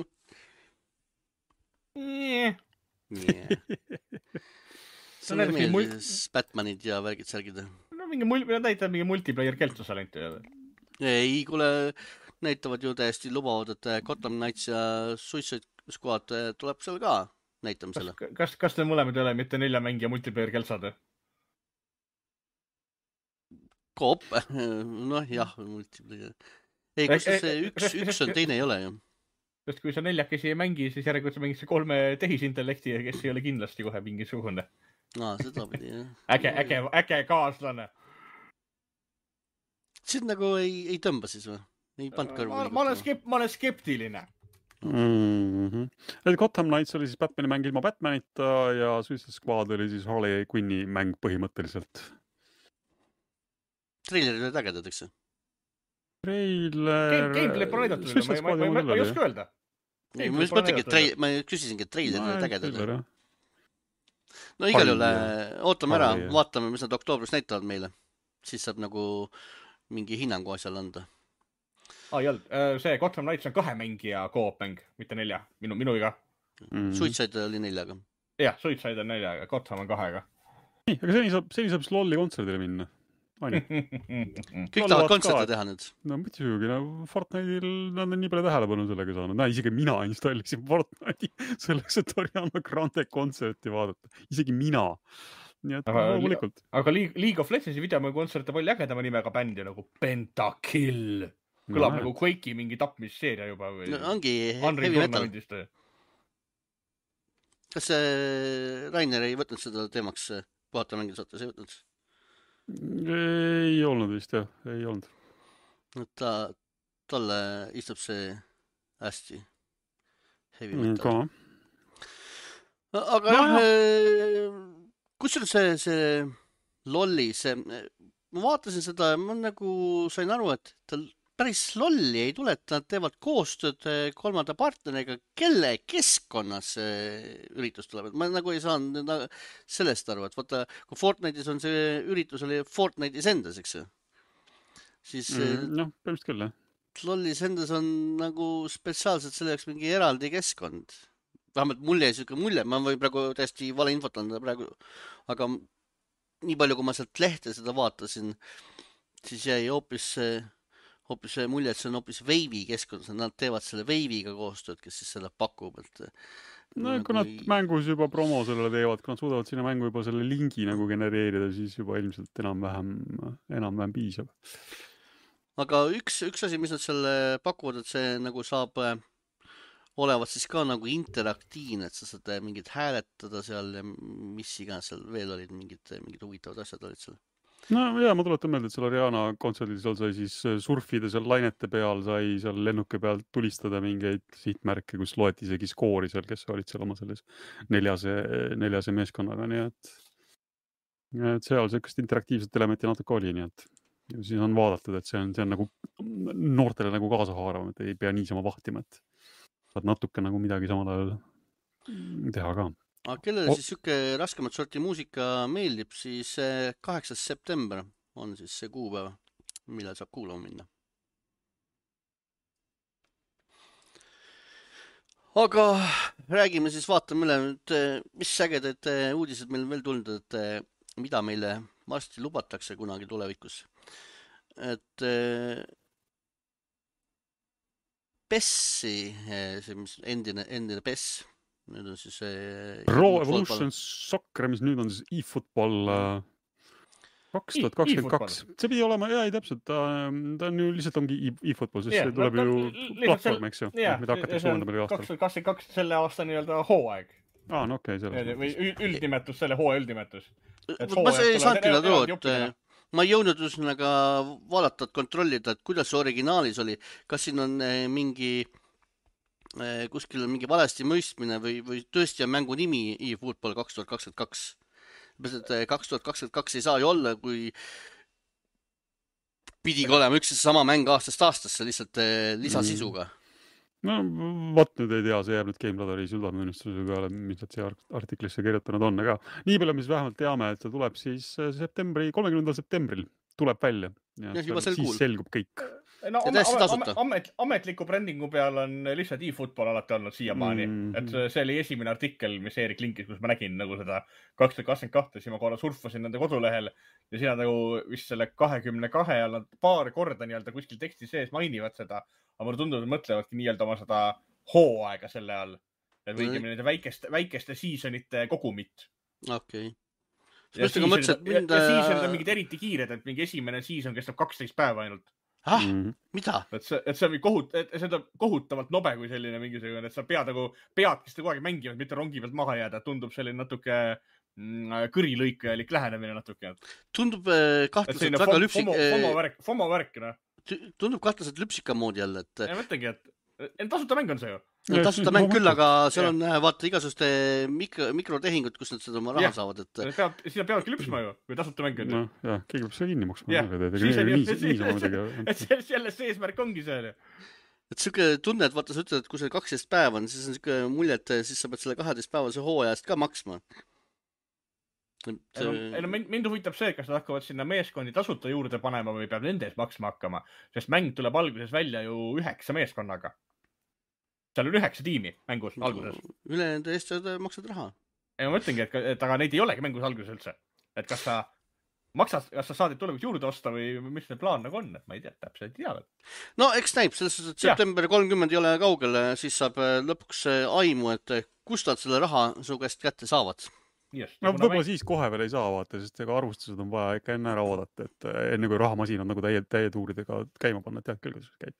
Speaker 1: Sulle meeldis Batmanid ja värgid särgid?
Speaker 2: No näitavad mingi multiplayer keltsu seal ainult.
Speaker 1: Ei, kuule, näitavad ju täiesti lubavad, et Gotham Knights ja Suicide Squad tuleb seal ka näitamisele.
Speaker 2: Kas te mõlemad ei ole mitte 4 mängija multiplayer keltsad?
Speaker 1: Koop, jah, multiplayer. Ei, kus see üks on, teine ei ole ju.
Speaker 2: Sest kui sa 4 ei mängi, siis järelikult sa mängid 3 tehisintellekti, kes ei ole kindlasti kohe mingisugune.
Speaker 1: Seda pidi, jah.
Speaker 2: Äge kaaslane.
Speaker 1: Siin nagu ei tõmba siis või? Ei pand kõrvu.
Speaker 2: Ma olen skeptiline.
Speaker 3: Gotham Knights oli siis Batmani mäng ilma Batmanita ja Suicide Squad oli siis Harley Quinni mäng põhimõtteliselt.
Speaker 1: Trailerid olid ägedad, eks?
Speaker 2: Gameplay pole näidatud, ma ei oska öelda.
Speaker 1: Ma küsisingi, et trailerid olid ägedad. No igal juhul ootame ära, vaatame, mis nad oktoobris näitavad meile. Siis saab nagu mingi hinnangu asjal anda.
Speaker 2: See Gotham Knights on 2 mängija koop mäng, mitte 4. Minu iga.
Speaker 1: Suicide oli 4-ga.
Speaker 2: Jah, Suicide on 4-ga, Gotham on 2-ga.
Speaker 3: Nii, aga seni saab Lolli kontserdile minna.
Speaker 1: Kõik tahavad kontserte teha nüüd.
Speaker 3: No muidugi, Fortnite'il nad on nii palju tähelepanu sellega saanud. Isegi mina installisin Fortnite'i selleks, et Ariana Grande kontserti vaadata. Isegi mina. Nii et loomulikult.
Speaker 2: Aga League of Legendsi videomängu kontsert on palju ägedama nimega bändi nagu Pentakill. Kõlab nagu Quake'i mingi tapmisseeria juba.
Speaker 1: Ongi heavy metal. Kas Rainer ei võtnud seda teemaks puhata mängil saates, ei võtnud?
Speaker 3: Ei olnud vist, jah. Ei olnud.
Speaker 1: Talle istub see hästi heavy metal. Aga jah, kus on see Lolli, ma vaatasin seda ja ma nagu sain aru, et tal päris lolli ei tule, et nad teevad koostööd 3. partneriga, kelle keskkonnas üritus tuleb. Ma nagu ei saanud sellest aru, et vaata, kui Fortnite'is on see üritus oli Fortnite'is endas, eks ju? Siis
Speaker 3: põhimõtteliselt küll, jah.
Speaker 1: Lollis endas on nagu spetsiaalselt selle jaoks mingi eraldi keskkond. Vähemalt mul jäi siuke mulje, ma või praegu täiesti vale infot anda praegu, aga nii palju, kui ma sealt lehte seda vaatasin, siis jäi hoopis mulje, et see on hoopis Wave'i keskkond, nad teevad selle Wave'iga koostööd, kes siis seda pakub.
Speaker 3: Kui nad mängus juba promo sellele teevad, kui nad suudavad sinna mängu juba selle lingi nagu genereerida, siis juba ilmselt enam-vähem piisab.
Speaker 1: Aga üks asi, mis nad selle pakuvad, et see nagu saab olevat siis ka nagu interaktiivne, et sa saad mingid hääletada seal ja mis iganes seal veel olid, mingid huvitavad asjad olid seal.
Speaker 3: No jaa, ma tuletan meelde, et seal Ariana kontserdil seal sai siis surfida seal lainete peal, sai seal lennuki pealt tulistada mingeid sihtmärke, kus loeti isegi skoori seal, kes olid seal oma selles neljase meeskonnaga, nii et seal sellist interaktiivset elementi natuke oli, nii et siis on vaadatud, et see on nagu noortele nagu kaasa haaravam, et ei pea niisama vahtima, et saad natuke nagu midagi samal ajal teha ka.
Speaker 1: Aga kellele siis siuke raskemat sorti muusika meeldib, siis 8. september on siis see kuupäev, millal saab kuulama minna. Aga räägime siis, vaatame üle nüüd, mis ägedad uudised meil veel tulnud, et mida meile varsti lubatakse kunagi tulevikus. Et PES-i, see mis endine PES, nüüd on siis
Speaker 3: Pro Evolution Soccer, mis nüüd on siis eFootball 2022. See pidi olema, ei täpselt, ta on ju lihtsalt ongi eFootball, sest see tuleb ju platvorm, eks ju, mida hakatakse uuendama meil aastal.
Speaker 2: 2022 selle aasta nii-öelda hooaeg.
Speaker 3: No okei, selles.
Speaker 2: Või üldnimetus, selle hooaja üldnimetus.
Speaker 1: Ma ei saanud küll aru, et ma ei jõudnud üsnaga vaadata, et kontrollida, et kuidas see originaalis oli. Kas siin on kuskil on mingi valesti mõistmine või tõesti on mängu nimi eFootball 2022. 2022 ei saa ju olla, kui pidigi olema üks sama mäng aastast aastasse lihtsalt lisasisuga.
Speaker 3: No vaat nüüd ei tea, see jääb nüüd GameRadari südametunnistuse peale, mis nad siia artiklisse kirjutanud on, aga nii palju, mis vähemalt teame, et see tuleb siis 30. septembril tuleb välja ja siis selgub kõik.
Speaker 2: No, ametliku brändingu peal on lihtsalt eFootball alati olnud siiamaani. Et see oli esimene artikkel, mis Erik linkis, kus ma nägin nagu seda 2022, siis ma korra surfasin nende kodulehel ja siin on nagu vist selle 22 all paar korda nii-öelda kuskil teksti sees mainivad seda, aga mulle tundub, et mõtlevadki nii-öelda oma seda hooaega selle all. Et võigime nende väikeste seasonite kogumit.
Speaker 1: Okei.
Speaker 2: Ja seasonid on mingid eriti kiired, et mingi esimene season kestab 12 päeva ainult.
Speaker 1: Mida?
Speaker 2: Et see on kohutavalt nobe kui selline mingisugune, et sa peadki seda kogu aeg mängivad, mitte rongi pealt maha jääda. Tundub selline natuke kõrilõikajalik lähenemine natuke.
Speaker 1: Tundub kahtlaselt väga lüpsik...
Speaker 2: FOMO värk, no.
Speaker 1: Tundub kahtlaselt lüpsika moodi jälle, et...
Speaker 2: Ja mõtlengi, et tasuta mäng on see ju.
Speaker 1: No, tasuta mäng küll, aga seal on vaata igasuste mikrotehingud, kus nad seda oma raha saavad.
Speaker 2: Siis peavadki lüpsma ju, kui tasuta mäng on.
Speaker 3: No, jah, keegi peab seda kinni maksma.
Speaker 2: Selles eesmärk ongi see.
Speaker 1: Et siuke tunne, et vaata, sa ütled, et kui see 12 päeva on, siis on siuke mulje, et siis sa pead selle 12 päevase hooajast ka maksma.
Speaker 2: Mind huvitab see, kas nad hakkavad sinna meeskondi tasuta juurde panema või peab nendes maksma hakkama, sest mäng tuleb alguses välja ju 9 meeskonnaga. Seal on 9 tiimi mängus alguses.
Speaker 1: Üle nende eest sa maksad raha.
Speaker 2: Ja ma mõtlengi, et aga neid ei olegi mängus alguses üldse. Et kas sa maksad, kas sa saad tuleviks juurde osta või mis see plaan nagu on, et ma ei tea, täpselt ei tea veel.
Speaker 1: No eks näib, selles suhtes, et september 30 ei ole kaugele, siis saab lõpuks aimu, et kust nad selle raha su käest kätte saavad.
Speaker 3: No võib-olla siis kohe veel ei saa vaata, sest ega arvustused on vaja ikka enne ära oodata, et enne kui rahamasin on nagu täie tuuridega käima panna, tead küll, kuidas käib.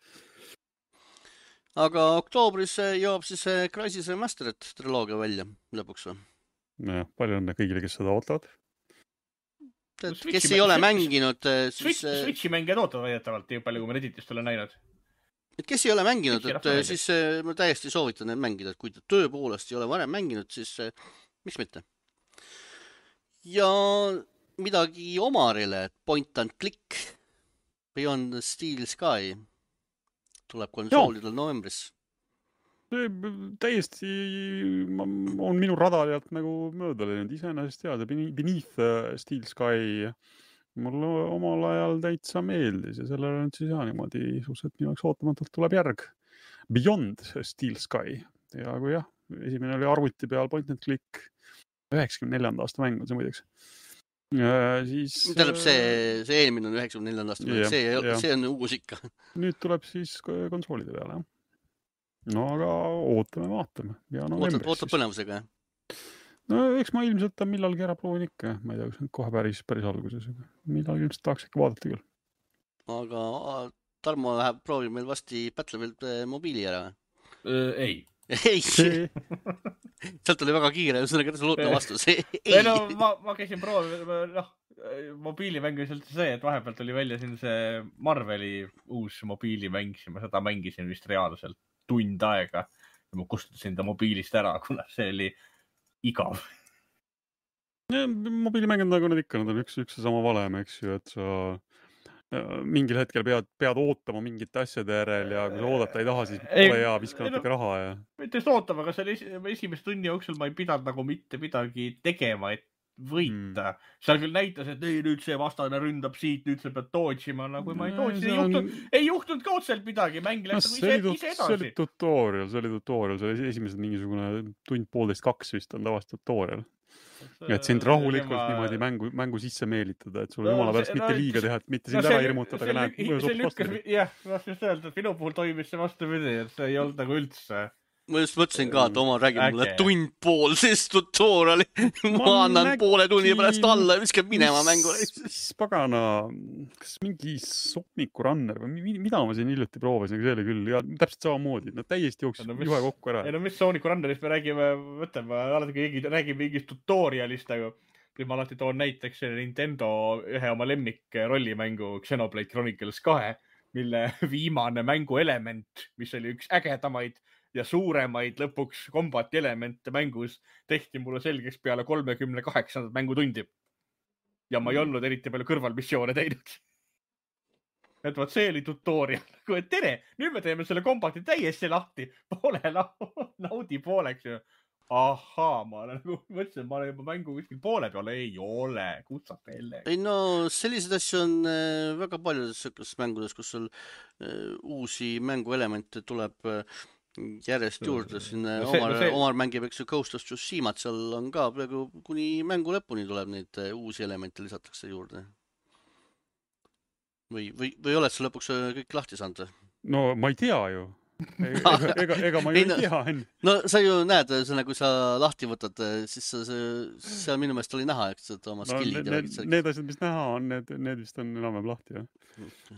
Speaker 1: Aga oktoobris jõuab siis Crysis Remastered triloogia välja lõpuks või?
Speaker 3: Jah, palju õnne kõigile, kes seda ootavad.
Speaker 1: Kes ei ole mänginud...
Speaker 2: Switchi mängijad ootavad väidetavalt, nii palju kui ma Redditist olen näinud.
Speaker 1: Et kes ei ole mänginud, et siis ma täiesti soovitan need mängida, et kui ta tõepoolest ei ole varem mänginud, siis miks mitte? Ja midagi Omarile, Point and Click Beyond Steel Sky tuleb konsoolidel novembris.
Speaker 3: Täiesti on minu radarialt nagu mööda läinud iseenesest ja see Beneath Steel Sky mulle omal ajal täitsa meeldis ja sellele on siis niimoodi suhteliselt minu jaoks ootamatult tuleb järg. Beyond Steel Sky ja kui jah, esimene oli arvuti peal Point and Click 94. aasta mäng on see muideks.
Speaker 1: Tähendab see eelmine on 94. aasta mäng, see on uus ikka.
Speaker 3: Nüüd tuleb siis konsoolide peale, jah. No aga vaatame. Ja
Speaker 1: ootad põnevusega, jah?
Speaker 3: No eks ma ilmselt millalgi ära proovin ikka, ma ei tea, kas kohe päris alguses. Millalgi ilmselt tahaks ikka vaadata küll.
Speaker 1: Aga Tarmo läheb proovib meil vasti Battlefield mobiili ära?
Speaker 2: Ei.
Speaker 1: Sealt oli väga kiire, ühesõnaga resoluutne vastus.
Speaker 2: Ma käisin mobiilimäng on see, et vahepealt oli välja siin see Marveli uus mobiilimäng, ma seda mängisin vist reaalselt tund aega ja ma kustutasin ta mobiilist ära, kuna see oli igav.
Speaker 3: Mobiilimäng on nagu need ikka, nad on üks sama valem, eks ju, et sa mingil hetkel pead ootama mingit asjade järel ja kui sa oodata ei taha, siis ole hea, viska natuke raha ja...
Speaker 2: Mitte just ootama, aga selle esimese tunni jooksul ma ei pidanud nagu mitte midagi tegema, et võita. Seal küll näitas, et nüüd see vastane ründab siit, nüüd sa pead dodge'ima, kui ma ei dodge'i, ei juhtunud ka otseselt midagi, mäng läks ise edasi.
Speaker 3: See oli tutorial, see oli esimesed mingisugune tund 1,5-2 vist on tavaliselt tutorial. Et sind rahulikult niimoodi mängu sisse meelitada, et sul jumala pärast mitte liiga teha, et mitte sind ära hirmutada, aga näed, mõjus hoopis vastu.
Speaker 2: Jah, ma just öelda, et minu puhul toimis see vastupidi, et see ei olnud nagu üldse.
Speaker 1: Ma just mõtlesin ka, et Omar räägib mulle tund pool siis tutoriali. Ma annan poole tunni pärast alla ja viskab minema mängule.
Speaker 3: Siis pagana, kas mingi Sonicu Runner või mida ma siin hiljuti proovisin, aga see oli küll ja täpselt samamoodi. Nad täiesti jooksid juhe kokku ära.
Speaker 2: Ei no mis Sonicu Runnerist me räägime, võtame, alati kui räägime mingist tutorialist, aga kui ma alati toon näiteks Nintendo ühe oma lemmik rollimängu Xenoblade Chronicles 2, mille viimane mänguelement, mis oli üks ägedamaid ja suuremaid lõpuks kombati elemente mängus tehti mulle selgeks peale 38. mängutundi. Ja ma ei olnud eriti palju kõrvalmissioone teinud. Et vaat see oli tutorial. Et tere, nüüd me teeme selle kombati täiesti lahti. Naudi pooleks. Ahaa, ma mõtlesin, ma olen juba mängu kuskil poole peale. Ei ole, kutsab jälle.
Speaker 1: Ei no, sellised asju on väga paljudes mängudes, kus sul uusi mänguelemente tuleb järjest juurde. Omar mängib, eks ju, Ghost of Tsushimat, seal on ka praegu kuni mängu lõpuni tuleb neid uusi elemente lisatakse juurde. Või oled sa lõpuks kõik lahti saanud?
Speaker 3: No ma ei tea ju. Ega ma ju ei tea.
Speaker 1: No sa ju näed, kui sa lahti võtad, siis seal minu meelest oli näha, eks oma skillid.
Speaker 3: Need asjad, mis näha on, need vist on enam lahti, jah.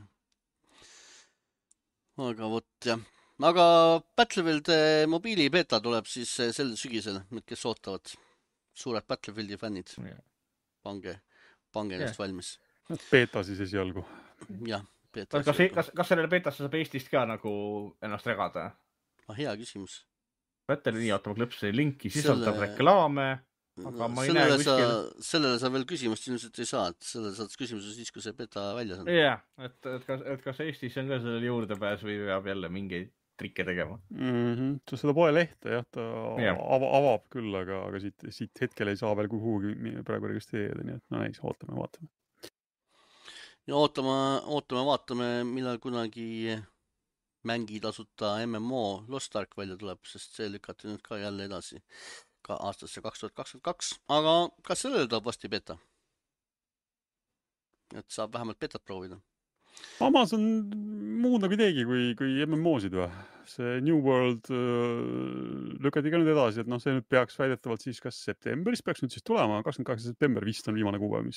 Speaker 1: Aga vot, jah. Aga Battlefield mobiili beta tuleb siis sel sügisel, kes ootavad. Suured Battlefieldi fännid. Pange ennast valmis.
Speaker 3: Beta siis esialgu.
Speaker 1: Jah, beta.
Speaker 2: Kas sellele betasse saab Eestist ka nagu ennast regada?
Speaker 1: Hea küsimus.
Speaker 2: Battlefield nii ootama klõpsi linki, sisaldab reklaame, aga ma ei näe kuskil.
Speaker 1: Sellele sa veel küsimust ilmselt ei saa, et sellele saad küsimuse siis, kui see beta välja saab.
Speaker 2: Jah, et kas Eestis on ka sellele juurdepääs või peab jälle mingeid trikke tegema.
Speaker 3: Seda poe lehte, jah, ta avab küll, aga siit hetkel ei saa veel kuhugi praegu registreerida, nii et no näis, vaatame.
Speaker 1: Ja vaatame, millal kunagi mängi tasuta MMO Lost Ark välja tuleb, sest see lükati nüüd ka jälle edasi ka aastasse 2022, aga kas sellele tuleb vasti beta? Et saab vähemalt betat proovida.
Speaker 3: Amazon muud nagu teegi kui MMO-sid või? See New World lükati ka nüüd edasi, et see nüüd peaks väidetavalt siis kas septembris peaks nüüd siis tulema, 28. september vist on viimane kuupäev,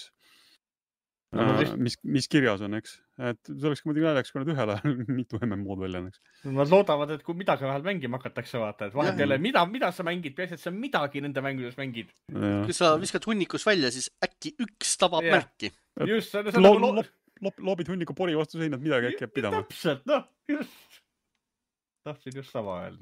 Speaker 3: mis kirjas on, eks? Et see oleks muidugi naljakas, kui nad ühele mitu MMO-d välja on, eks?
Speaker 2: Nad loodavad, et kui midagi vahel mängima hakatakse vaata, et vahet jälle, mida sa mängid, peaks, et sa midagi nende mängudes mängid.
Speaker 1: Kui sa viskad hunnikus välja, siis äkki üks tabab märki.
Speaker 2: Just,
Speaker 3: loobid hunniku pori vastu seinad, midagi äkki jääb pidama.
Speaker 2: Täpselt, just. Tahtsin just sama öelda.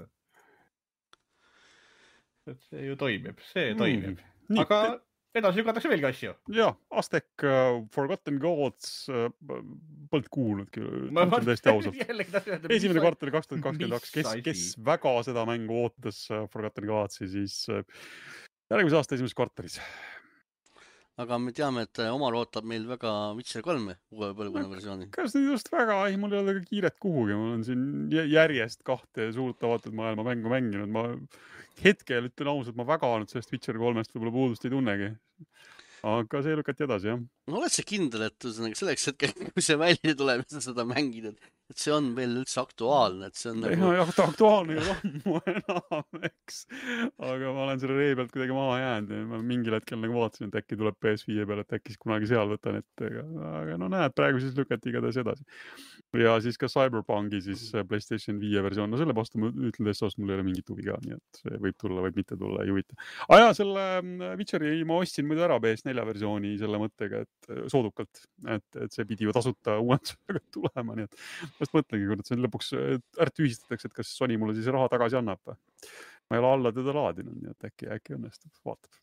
Speaker 2: Et see ju toimib, Aga edasi lükatakse veelgi asju.
Speaker 3: Jah, Aztec Forgotten Gods polnud kuulnudki. Tõesti ausalt. Esimene kvartali 2022, kes väga seda mängu ootas Forgotten Godsi, siis järgmise aasta esimeses kvartalis.
Speaker 1: Aga me teame, et Omar ootab meil väga Witcher 3 uue põlvkonna versiooni.
Speaker 3: Kas nüüd just väga, mul ei ole ka kiiret kuhugi. Mul on siin järjest 2 suurt avatud maailma mängu mänginud. Ma hetkel ütlen ausalt, ma väga nüüd sellest Witcher 3-st võib-olla puudust ei tunnegi. Aga see lükati edasi, jah.
Speaker 1: No oled sa kindel, et selleks hetkel, kui see välja tuleb, et sa seda mängid, et see on veel üldse aktuaalne, et see on nagu...
Speaker 3: aktuaalne ju ammu enam, eks. Aga ma olen selle ree pealt kuidagi maha jäänud ja ma mingil hetkel nagu vaatasin, et äkki tuleb PS5 peale, et äkki kunagi seal võtan ette. Aga no näed, praegu siis lükati igatahes edasi. Ja siis ka Cyberpunki siis PlayStation 5 versioon. No selle vastu ma ütlen tõesti, mul ei ole mingit huvi ka, nii et see võib tulla, võib mitte tulla, ei huvita. Selle Witcheri ma ostsin muidu ära PS4 versiooni selle mõttega, et soodukalt, et see pidi ju tasuta uuendusega tulema, nii et ma just mõtlengi, kui see lõpuks tühistatakse, et kas Sony mulle siis raha tagasi annab. Ma ei ole alla teda laadinud, nii et äkki õnnestub, vaatab.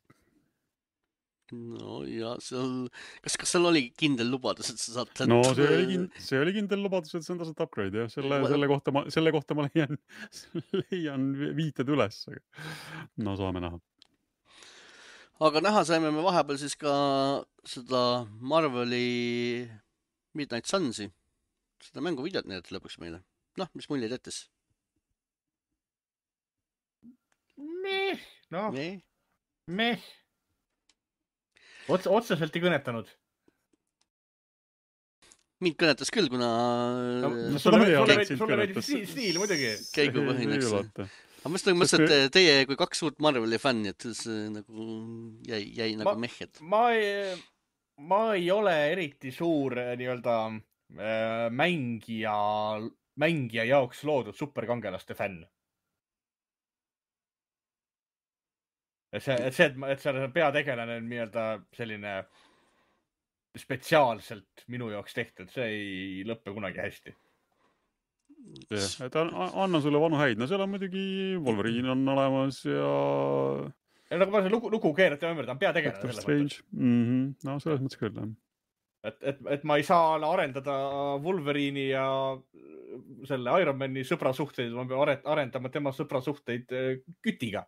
Speaker 1: No ja kas seal oli kindel lubadus, et sa saad...
Speaker 3: No see oli kindel lubadus, et see on tasult upgrade, jah. Selle kohta ma leian viited üles. No saame näha.
Speaker 1: aga näha saime me vahepeal siis ka seda Marveli Midnight Sunsi. Seda mänguvideot näidati lõpuks meile. Noh, mis muljeid jättis?
Speaker 2: Meh. Otseselt ei kõnetanud.
Speaker 1: Mind kõnetas küll, kuna
Speaker 2: sulle meeldib stiil muidugi.
Speaker 1: Käigupõhineks. Aga ma mõtlesin, et teie kui 2 suurt Marveli fänni, et see nagu jäi nagu mehhed.
Speaker 2: Ma ei ole eriti suur nii-öelda mängija jaoks loodud superkangelaste fänn. Et see peategelane on nii-öelda selline spetsiaalselt minu jaoks tehtud, see ei lõppe kunagi hästi.
Speaker 3: Et anna sulle vanu häid. No seal on muidugi Wolverine on olemas ja...
Speaker 2: Nagu ma see lugu keerata ümber, ta on peategelane selle mõttes.
Speaker 3: No selles mõttes küll, jah.
Speaker 2: Et ma ei saa arendada Wolverine'i ja selle Ironmani sõprasuhteid, ma pean arendama tema sõprasuhteid Kütiga.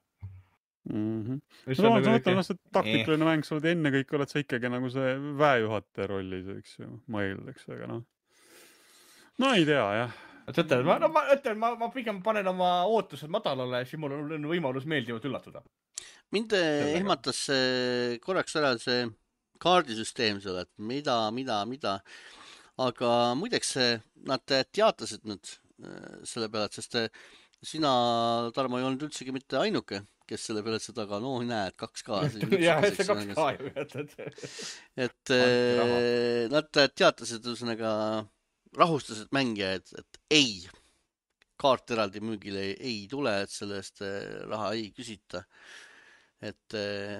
Speaker 3: See taktikaline mäng, sa oled ennekõike oled sa ikkagi nagu see väejuhataja rollis, eks ju, ma eeldaks, aga noh. No ei tea, jah.
Speaker 2: Ma pigem panen oma ootused madalale, siis mul on võimalus meeldivalt üllatuda.
Speaker 1: Mind ehmatas korraks ära see kaardisüsteem seal, et mida. Aga muideks nad teatasid nüüd selle peale, et sest sina, Tarmo, ei olnud üldsegi mitte ainuke, kes selle peale seda taga, no näed, 2K.
Speaker 2: Jah, see 2K ju jätad.
Speaker 1: Et nad teatasid ühesõnaga rahustasid mängija, et ei, kaart eraldi müügile ei tule, et selle eest raha ei küsita. Et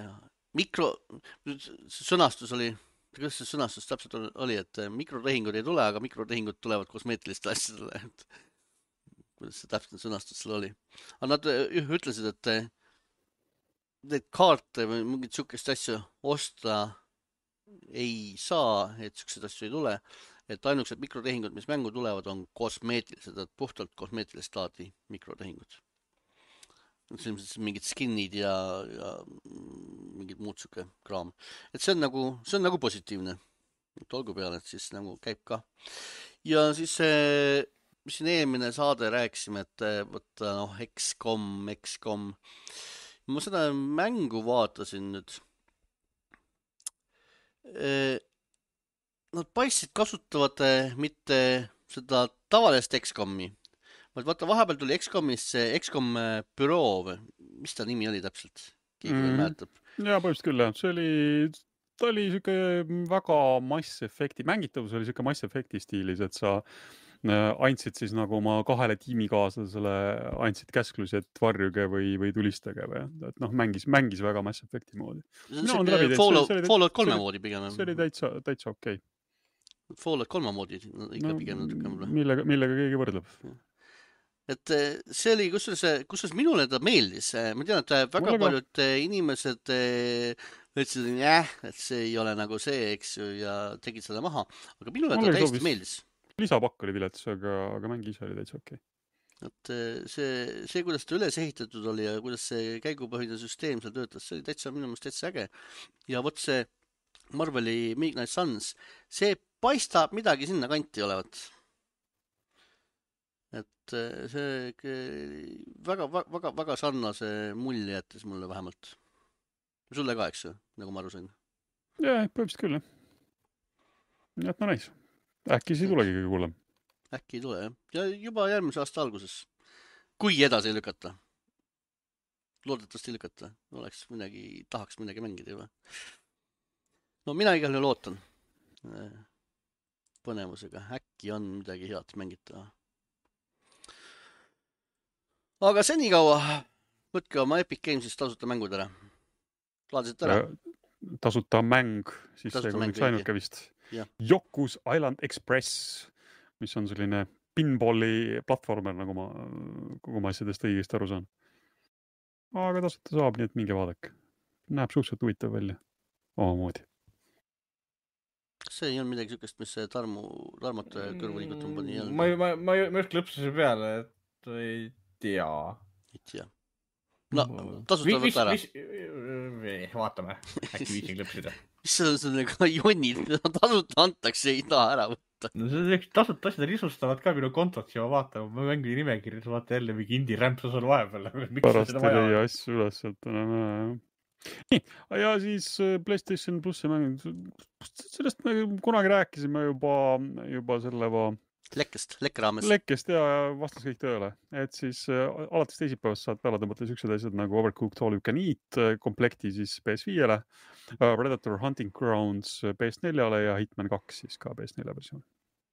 Speaker 1: sõnastus oli, kuidas see sõnastus täpselt oli, et mikrotehingud ei tule, aga mikrotehingud tulevad kosmeetiliste asjadele. Kuidas see täpselt sõnastus seal oli. Aga nad ütlesid, et need kaarte või mingid sükest asju osta ei saa, et sükesed asju ei tule. Et ainukesed mikrotehingud, mis mängu tulevad, on kosmeetilised, et puhtalt kosmeetilist laadi mikrotehingud. Mingid skinnid ja mingid muud süke kraam. Et see on nagu positiivne. Et olgu peale, et siis nagu käib ka. Ja siis mis siin eelmine saade rääkisime, et võtta XCOM. Ma seda mängu vaatasin nüüd. Nad paistsid kasutavad mitte seda tavalist XCOM-i, vaid vaata, vahepeal tuli XCOM-ist see XCOM büroo või mis ta nimi oli täpselt? Keegi veel mäletab?
Speaker 3: Jaa, põhimõtteliselt küll, jah. Ta oli siuke väga Mass Effecti, mängitavus oli siuke Mass Effecti stiilis, et sa andsid siis nagu oma 2 tiimikaaslasele andsid käsklusi, et varjuge või tulistage või. Et noh, mängis väga Mass Effecti moodi.
Speaker 1: Fallout 3 moodi pigem.
Speaker 3: See oli täitsa okei.
Speaker 1: Fallout 3 moodi ikka pigem natuke.
Speaker 3: Millega keegi võrdleb.
Speaker 1: Et see oli, kusjuures minule ta meeldis. Ma tean, et väga paljud inimesed ütlesid, et see ei ole nagu see, eks ju, ja tegid seda maha. Aga minule ta täiesti meeldis.
Speaker 3: Lisapakk oli vilets, aga mängi ise oli täitsa okei.
Speaker 1: Et see, kuidas ta üles ehitatud oli ja kuidas see käigupõhine süsteem seal töötas, see oli täitsa minu meelest täitsa äge. Ja võt see Marveli Midnight Suns, see paistab midagi sinna kanti olevat. Et see väga sarnase mulje jättis mulle vähemalt. Sulle ka, eks ju, nagu ma aru sain?
Speaker 3: Jah, põhimõtteliselt küll, jah. Et no näis. Äkki see tulegi kõige kuulem.
Speaker 1: Äkki ei tule, jah. Ja juba järgmise aasta alguses. Kui edasi ei lükata. Loodetavasti ei lükata. Tahaks midagi mängida juba. No mina igal juhul ootan põnevusega. Äkki on midagi head mängita. Aga senikaua võtke oma Epic Games'ist tasuta mängud ära. Laadisid ära?
Speaker 3: Tasuta mäng, siis see kui üks ainuke vist. Yoku's Island Express, mis on selline pinballi platvormer, nagu ma asjadest õigesti aru saan. Aga tasuta saab, nii et minge vaadake. Näeb suhteliselt huvitav välja. Omamoodi.
Speaker 1: See ei olnud midagi sükest, mis Tarmot kõrvuliigutum pani jälle.
Speaker 2: Ma just lõpsuse peale, et ei tea.
Speaker 1: Ei tea. no tasuta võtta ära.
Speaker 2: Vaatame, äkki viisin klõpsida.
Speaker 1: Mis see on sellega jonnid, tasuta antakse, ei taha ära võtta.
Speaker 2: No see tasuta asjad risustavad ka minu kontot ja ma vaatan, ma mängin nimekirjas, vaata jälle mingi indie rämpsus on vahepeal.
Speaker 3: Pärast ei leia asju üles, et nii, ja siis PlayStation Plussi mäng, sellest me kunagi rääkisime juba selle
Speaker 1: Lekke raames.
Speaker 3: Lekkest ja vastas kõik tööle. Et siis alates teisipäevast saad peale tõmmata siuksed asjad nagu Overcooked All You Can Eat komplekti siis PS5-le, Predator Hunting Grounds PS4-le ja Hitman 2 siis ka PS4 versioon.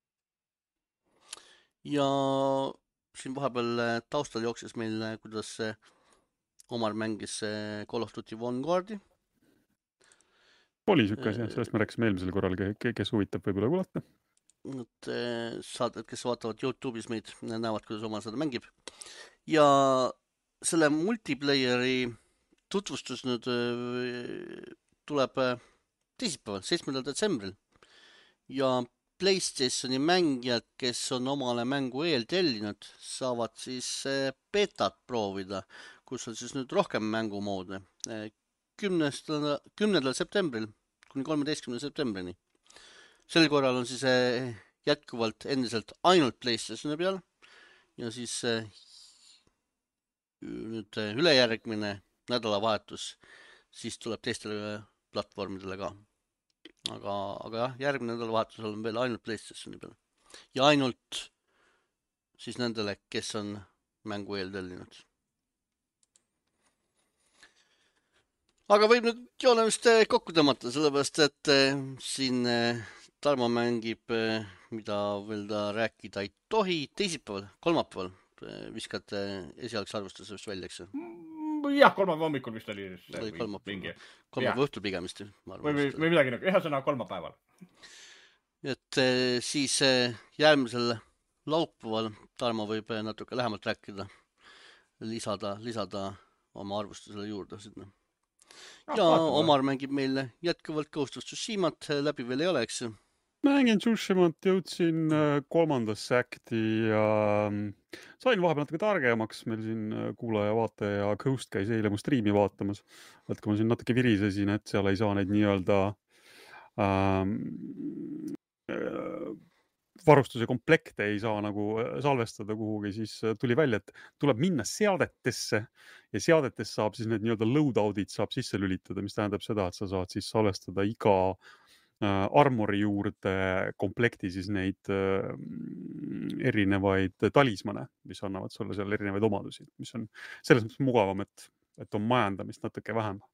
Speaker 1: Ja siin vahepeal taustal jooksis meil, kuidas Omar mängis Call of Duty Vanguardi.
Speaker 3: Oli siuke asi, sellest me rääkisime eelmisel korral, kes huvitab võib-olla kuulata.
Speaker 1: Saadad, kes vaatavad YouTube'is meid, näevad, kuidas Omar seda mängib. Ja selle multiplayeri tutvustus nüüd tuleb teisipäeval, 7. detsembril. Ja PlayStationi mängijad, kes on omale mängu eel tellinud, saavad siis betat proovida, kus on siis nüüd rohkem mängumoode. 10. septembril kuni 13. septembrini. Sel korral on siis jätkuvalt endiselt ainult PlayStationi peal ja siis nüüd ülejärgmine nädalavahetus siis tuleb teistele platvormidele ka. Aga jah, järgmine nädalavahetusel on veel ainult PlayStationi peal ja ainult siis nendele, kes on mängu eel tellinud. Aga võib nüüd joolemist kokku tõmmata, sellepärast, et siin Tarmo mängib, mida veel ta rääkida ei tohi, teisipäeval, kolmapäeval viskad esialgse arvustusest välja, eks?
Speaker 2: Jah, kolmapäeva hommikul vist oli.
Speaker 1: Kolmapäeva õhtul pigemist.
Speaker 2: Või midagi nagu, ühesõna kolmapäeval.
Speaker 1: Et siis järgmisel laupäeval Tarmo võib natuke lähemalt rääkida, lisada oma arvustusele juurde sinna. Ja Omar mängib meil jätkuvalt Ghost of Tsushimat, läbi veel ei ole, eks?
Speaker 3: Mängin Tsushimat, jõudsin 3. acti ja sain vahepeal natuke targemaks. Meil siin kuulaja, vaataja Ghost käis eile mu striimi vaatamas. Et kui ma siin natuke virisesin, et seal ei saa neid nii-öelda varustuse komplekte ei saa nagu salvestada kuhugi, siis tuli välja, et tuleb minna seadetesse ja seadetesse saab siis need nii-öelda loadout'id saab sisse lülitada, mis tähendab seda, et sa saad siis salvestada iga armori juurde komplekti siis neid erinevaid talismane, mis annavad sulle seal erinevaid omadusi, mis on selles mõttes mugavam, et on majandamist natuke vähem.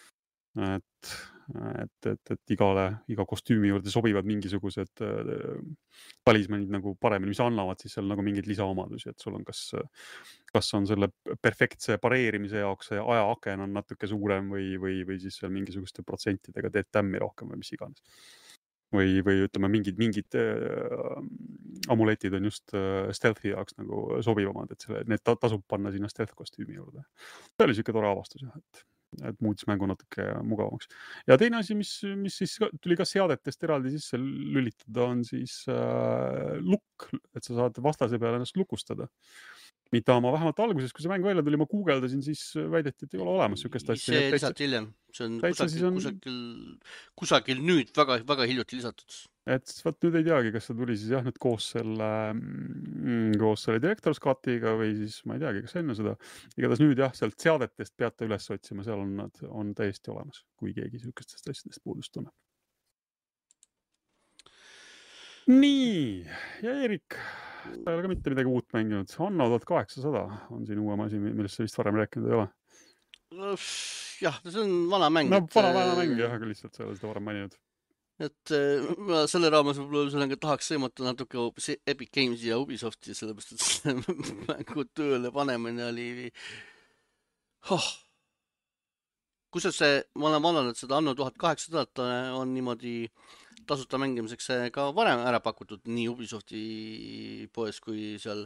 Speaker 3: Et iga kostüümi juurde sobivad mingisugused talismanid nagu paremini, mis annavad siis seal nagu mingeid lisaomadusi, et sul on kas on selle perfektse pareerimise jaoks see ajaaken on natuke suurem või siis seal mingisuguste protsentidega teed tämmi rohkem või mis iganes. Või ütleme, mingid amuletid on just stealthi jaoks nagu sobivamad, et need tasub panna sinna stealth kostüümi juurde. See oli siuke tore avastus, et muutis mängu natuke mugavamaks. Ja teine asi, mis siis tuli ka seadetest eraldi sisse lülitada, on siis lukk, et sa saad vastase peale ennast lukustada. Mida ma vähemalt alguses, kui see mäng välja tuli, ma guugeldasin, siis väideti, et ei ole olemas siukest asja.
Speaker 1: See lisati hiljem. See on kusagil nüüd väga hiljuti lisatud.
Speaker 3: Et võt nüüd ei teagi, kas see tuli siis jah nüüd koos selle Director's Cutiga või siis ma ei teagi, kas enne seda. Igatahes nüüd jah, sealt seadetest peate üles otsima, seal on täiesti olemas, kui keegi siukestest asjadest puudust tunneb. Nii, ja Erik, ta ei ole ka mitte midagi uut mänginud. Anno 1800 on siin uuem asi, millest sa vist varem rääkinud ei ole.
Speaker 1: Jah, see on vana mäng.
Speaker 3: No vana mäng jah, aga lihtsalt sa ei ole seda varem maininud.
Speaker 1: Et ma selle raames võib-olla sellega tahaks sõimata natuke hoopis Epic Gamesi ja Ubisofti, sellepärast et selle mängu tööle panemine oli... Kusjuures ma olen vaadanud seda Anno 1800 on niimoodi tasuta mängimiseks ka varem ära pakutud nii Ubisofti poes kui seal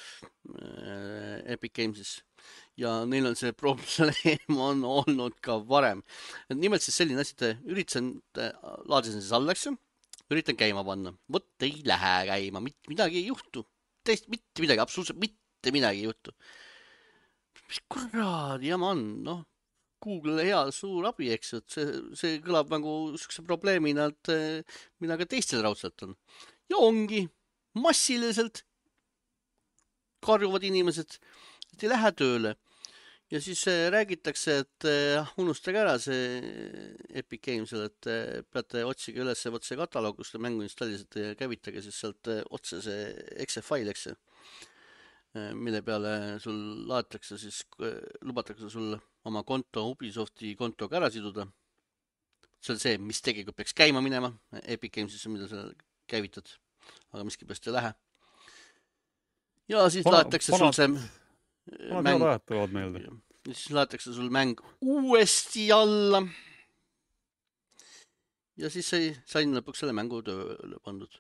Speaker 1: Epic Gamesis. Ja neil on see probleem on olnud ka varem. Et nimelt siis selline asi, et laadisin siis allaks, üritan käima panna. Vot ei lähe käima, midagi ei juhtu. Täiesti mitte midagi, absoluutselt mitte midagi ei juhtu. mis kuradi jama on, noh. Google'le hea suur abi, eks, et see kõlab nagu sükse probleemina, et mida ka teistel raudselt on. Ja ongi massiliselt karjuvad inimesed, et ei lähe tööle. Ja siis räägitakse, et unustage ära see Epic Games'el, et peate otsige üles see kataloog, kus te mängu installisite ja käivitage siis sealt otse see exe-fail, eks see, mille peale sul laetakse siis, lubatakse sul oma konto Ubisofti kontoga ära siduda. See on see, mis tegelikult peaks käima minema Epic Games'isse, mida sa käivitad, aga miskipärast ei lähe. Ja siis laetakse sul see
Speaker 3: mäng ajatavad meelde.
Speaker 1: Ja siis laetakse sul mäng uuesti alla. Ja siis sain lõpuks selle mängu tööle pandud.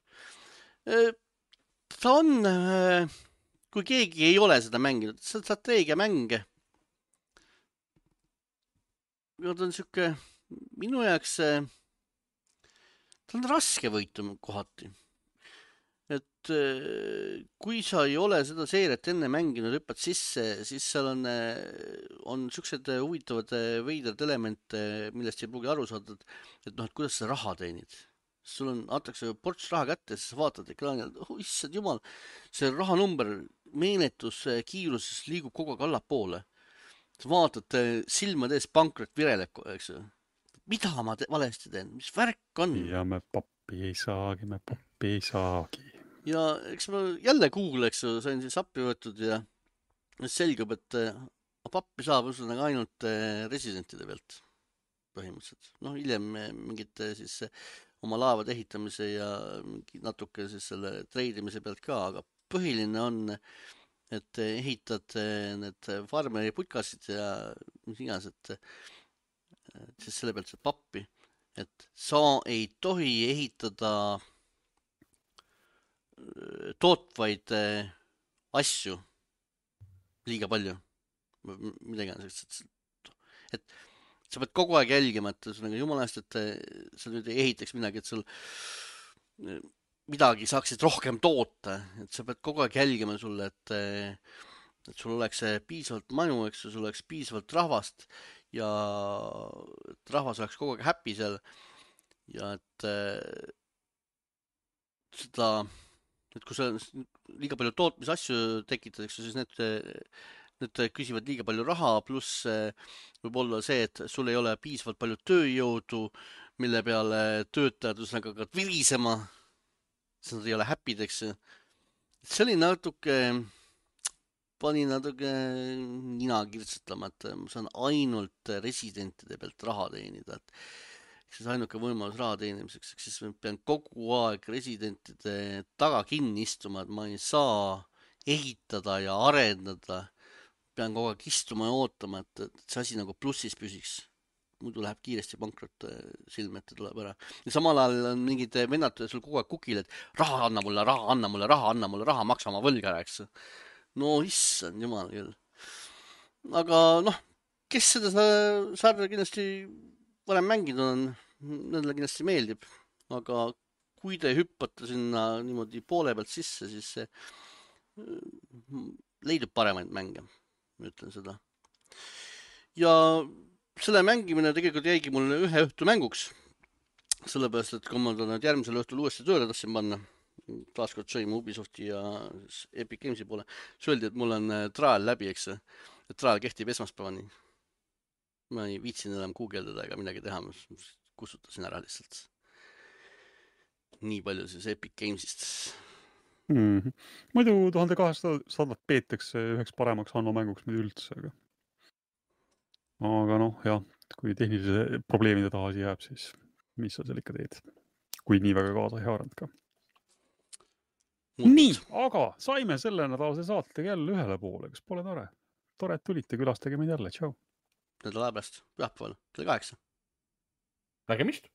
Speaker 1: Ta on, kui keegi ei ole seda mänginud, see on strateegiamänge. Ja ta on siuke, minu jaoks, ta on raske võitu kohati. Et kui sa ei ole seda seeriat enne mänginud, hüppad sisse, siis seal on siuksed huvitavad veidrad elemente, millest ei pruugi aru saada, et noh, et kuidas sa raha teenid. Sul antakse ports raha kätte, siis sa vaatad ekraani, issand jumal, see rahanumber meenetus kiiruses liigub kogu aeg allapoole. Sa vaatad silmade ees pankrot vireleb, eks ju. Mida ma valesti teen? Mis värk on?
Speaker 3: Ja me pappi ei saagi.
Speaker 1: Ja eks ma jälle Google, eks ju, sain siis appi võetud ja selgub, et pappi saab ainult residentide pealt põhimõtteliselt. Noh, hiljem mingite siis oma laevade ehitamise ja natuke siis selle treidimise pealt ka, aga põhiline on, et ehitad need farmeri putkasid ja mis iganes, et siis selle pealt saab pappi, et sa ei tohi ehitada tootvaid asju liiga palju. Midagi on sellist, et sa pead kogu aeg jälgima, et sul on jumala eest, et sa nüüd ei ehitaks midagi, et sul midagi saaksid rohkem toota, et sa pead kogu aeg jälgima sulle, et sul oleks piisavalt maju, eks sul oleks piisavalt rahvast ja et rahvas oleks kogu aeg happy seal ja et seda et kui sa liiga palju tootmisasju tekitad, siis need küsivad liiga palju raha, pluss võib olla see, et sul ei ole piisavalt palju tööjõudu, mille peale töötajad hakkavad virisema, siis nad ei ole happy'd, eks. See oli pani natuke nina kirtsutama, et ma saan ainult residentide pealt raha teenida, et siis ainuke võimalus raha teenimiseks, siis ma pean kogu aeg residentide taga kinni istuma, et ma ei saa ehitada ja arendada. Pean kogu aeg istuma ja ootama, et see asi nagu plussis püsiks. Muidu läheb kiiresti pankrot silme ette tuleb ära. Ja samal ajal on mingid vennad sul kogu aeg kukil, et raha anna mulle, maksa oma võlg ära, eks. No issand jumal küll. Aga noh, kes seda sarja kindlasti varem mänginud on, nendele kindlasti meeldib, aga kui te hüppate sinna niimoodi poole pealt sisse, siis leidub paremaid mänge, ütlen seda. Ja selle mängimine tegelikult jäigi mulle ühe õhtu mänguks, sellepärast, et kui ma nüüd järgmisel õhtul uuesti tööle tahtsin panna, taaskord sõima Ubisofti ja Epic Games'i poole, siis öeldi, et mul on trial läbi, eks, et trial kehtib esmaspäevani. Ma ei viitsin enam guugeldada ega midagi teha, ma kustutasin ära lihtsalt. Nii palju siis Epic Games'ist.
Speaker 3: Muidu 1200 peetakse üheks paremaks Hanno mänguks mida üldse, aga noh, jah, kui tehnilise probleemide taha jääb, siis mis sa seal ikka teed, kui nii väga kaasa ei haaranud ka. Nii, aga saime selle nädalase saatega jälle ühele poole, kas pole tore? Tore, et tulite, külastage meid jälle, tšau!
Speaker 1: Nädala pärast, pühapäeval, kell 8.
Speaker 2: Nägemist!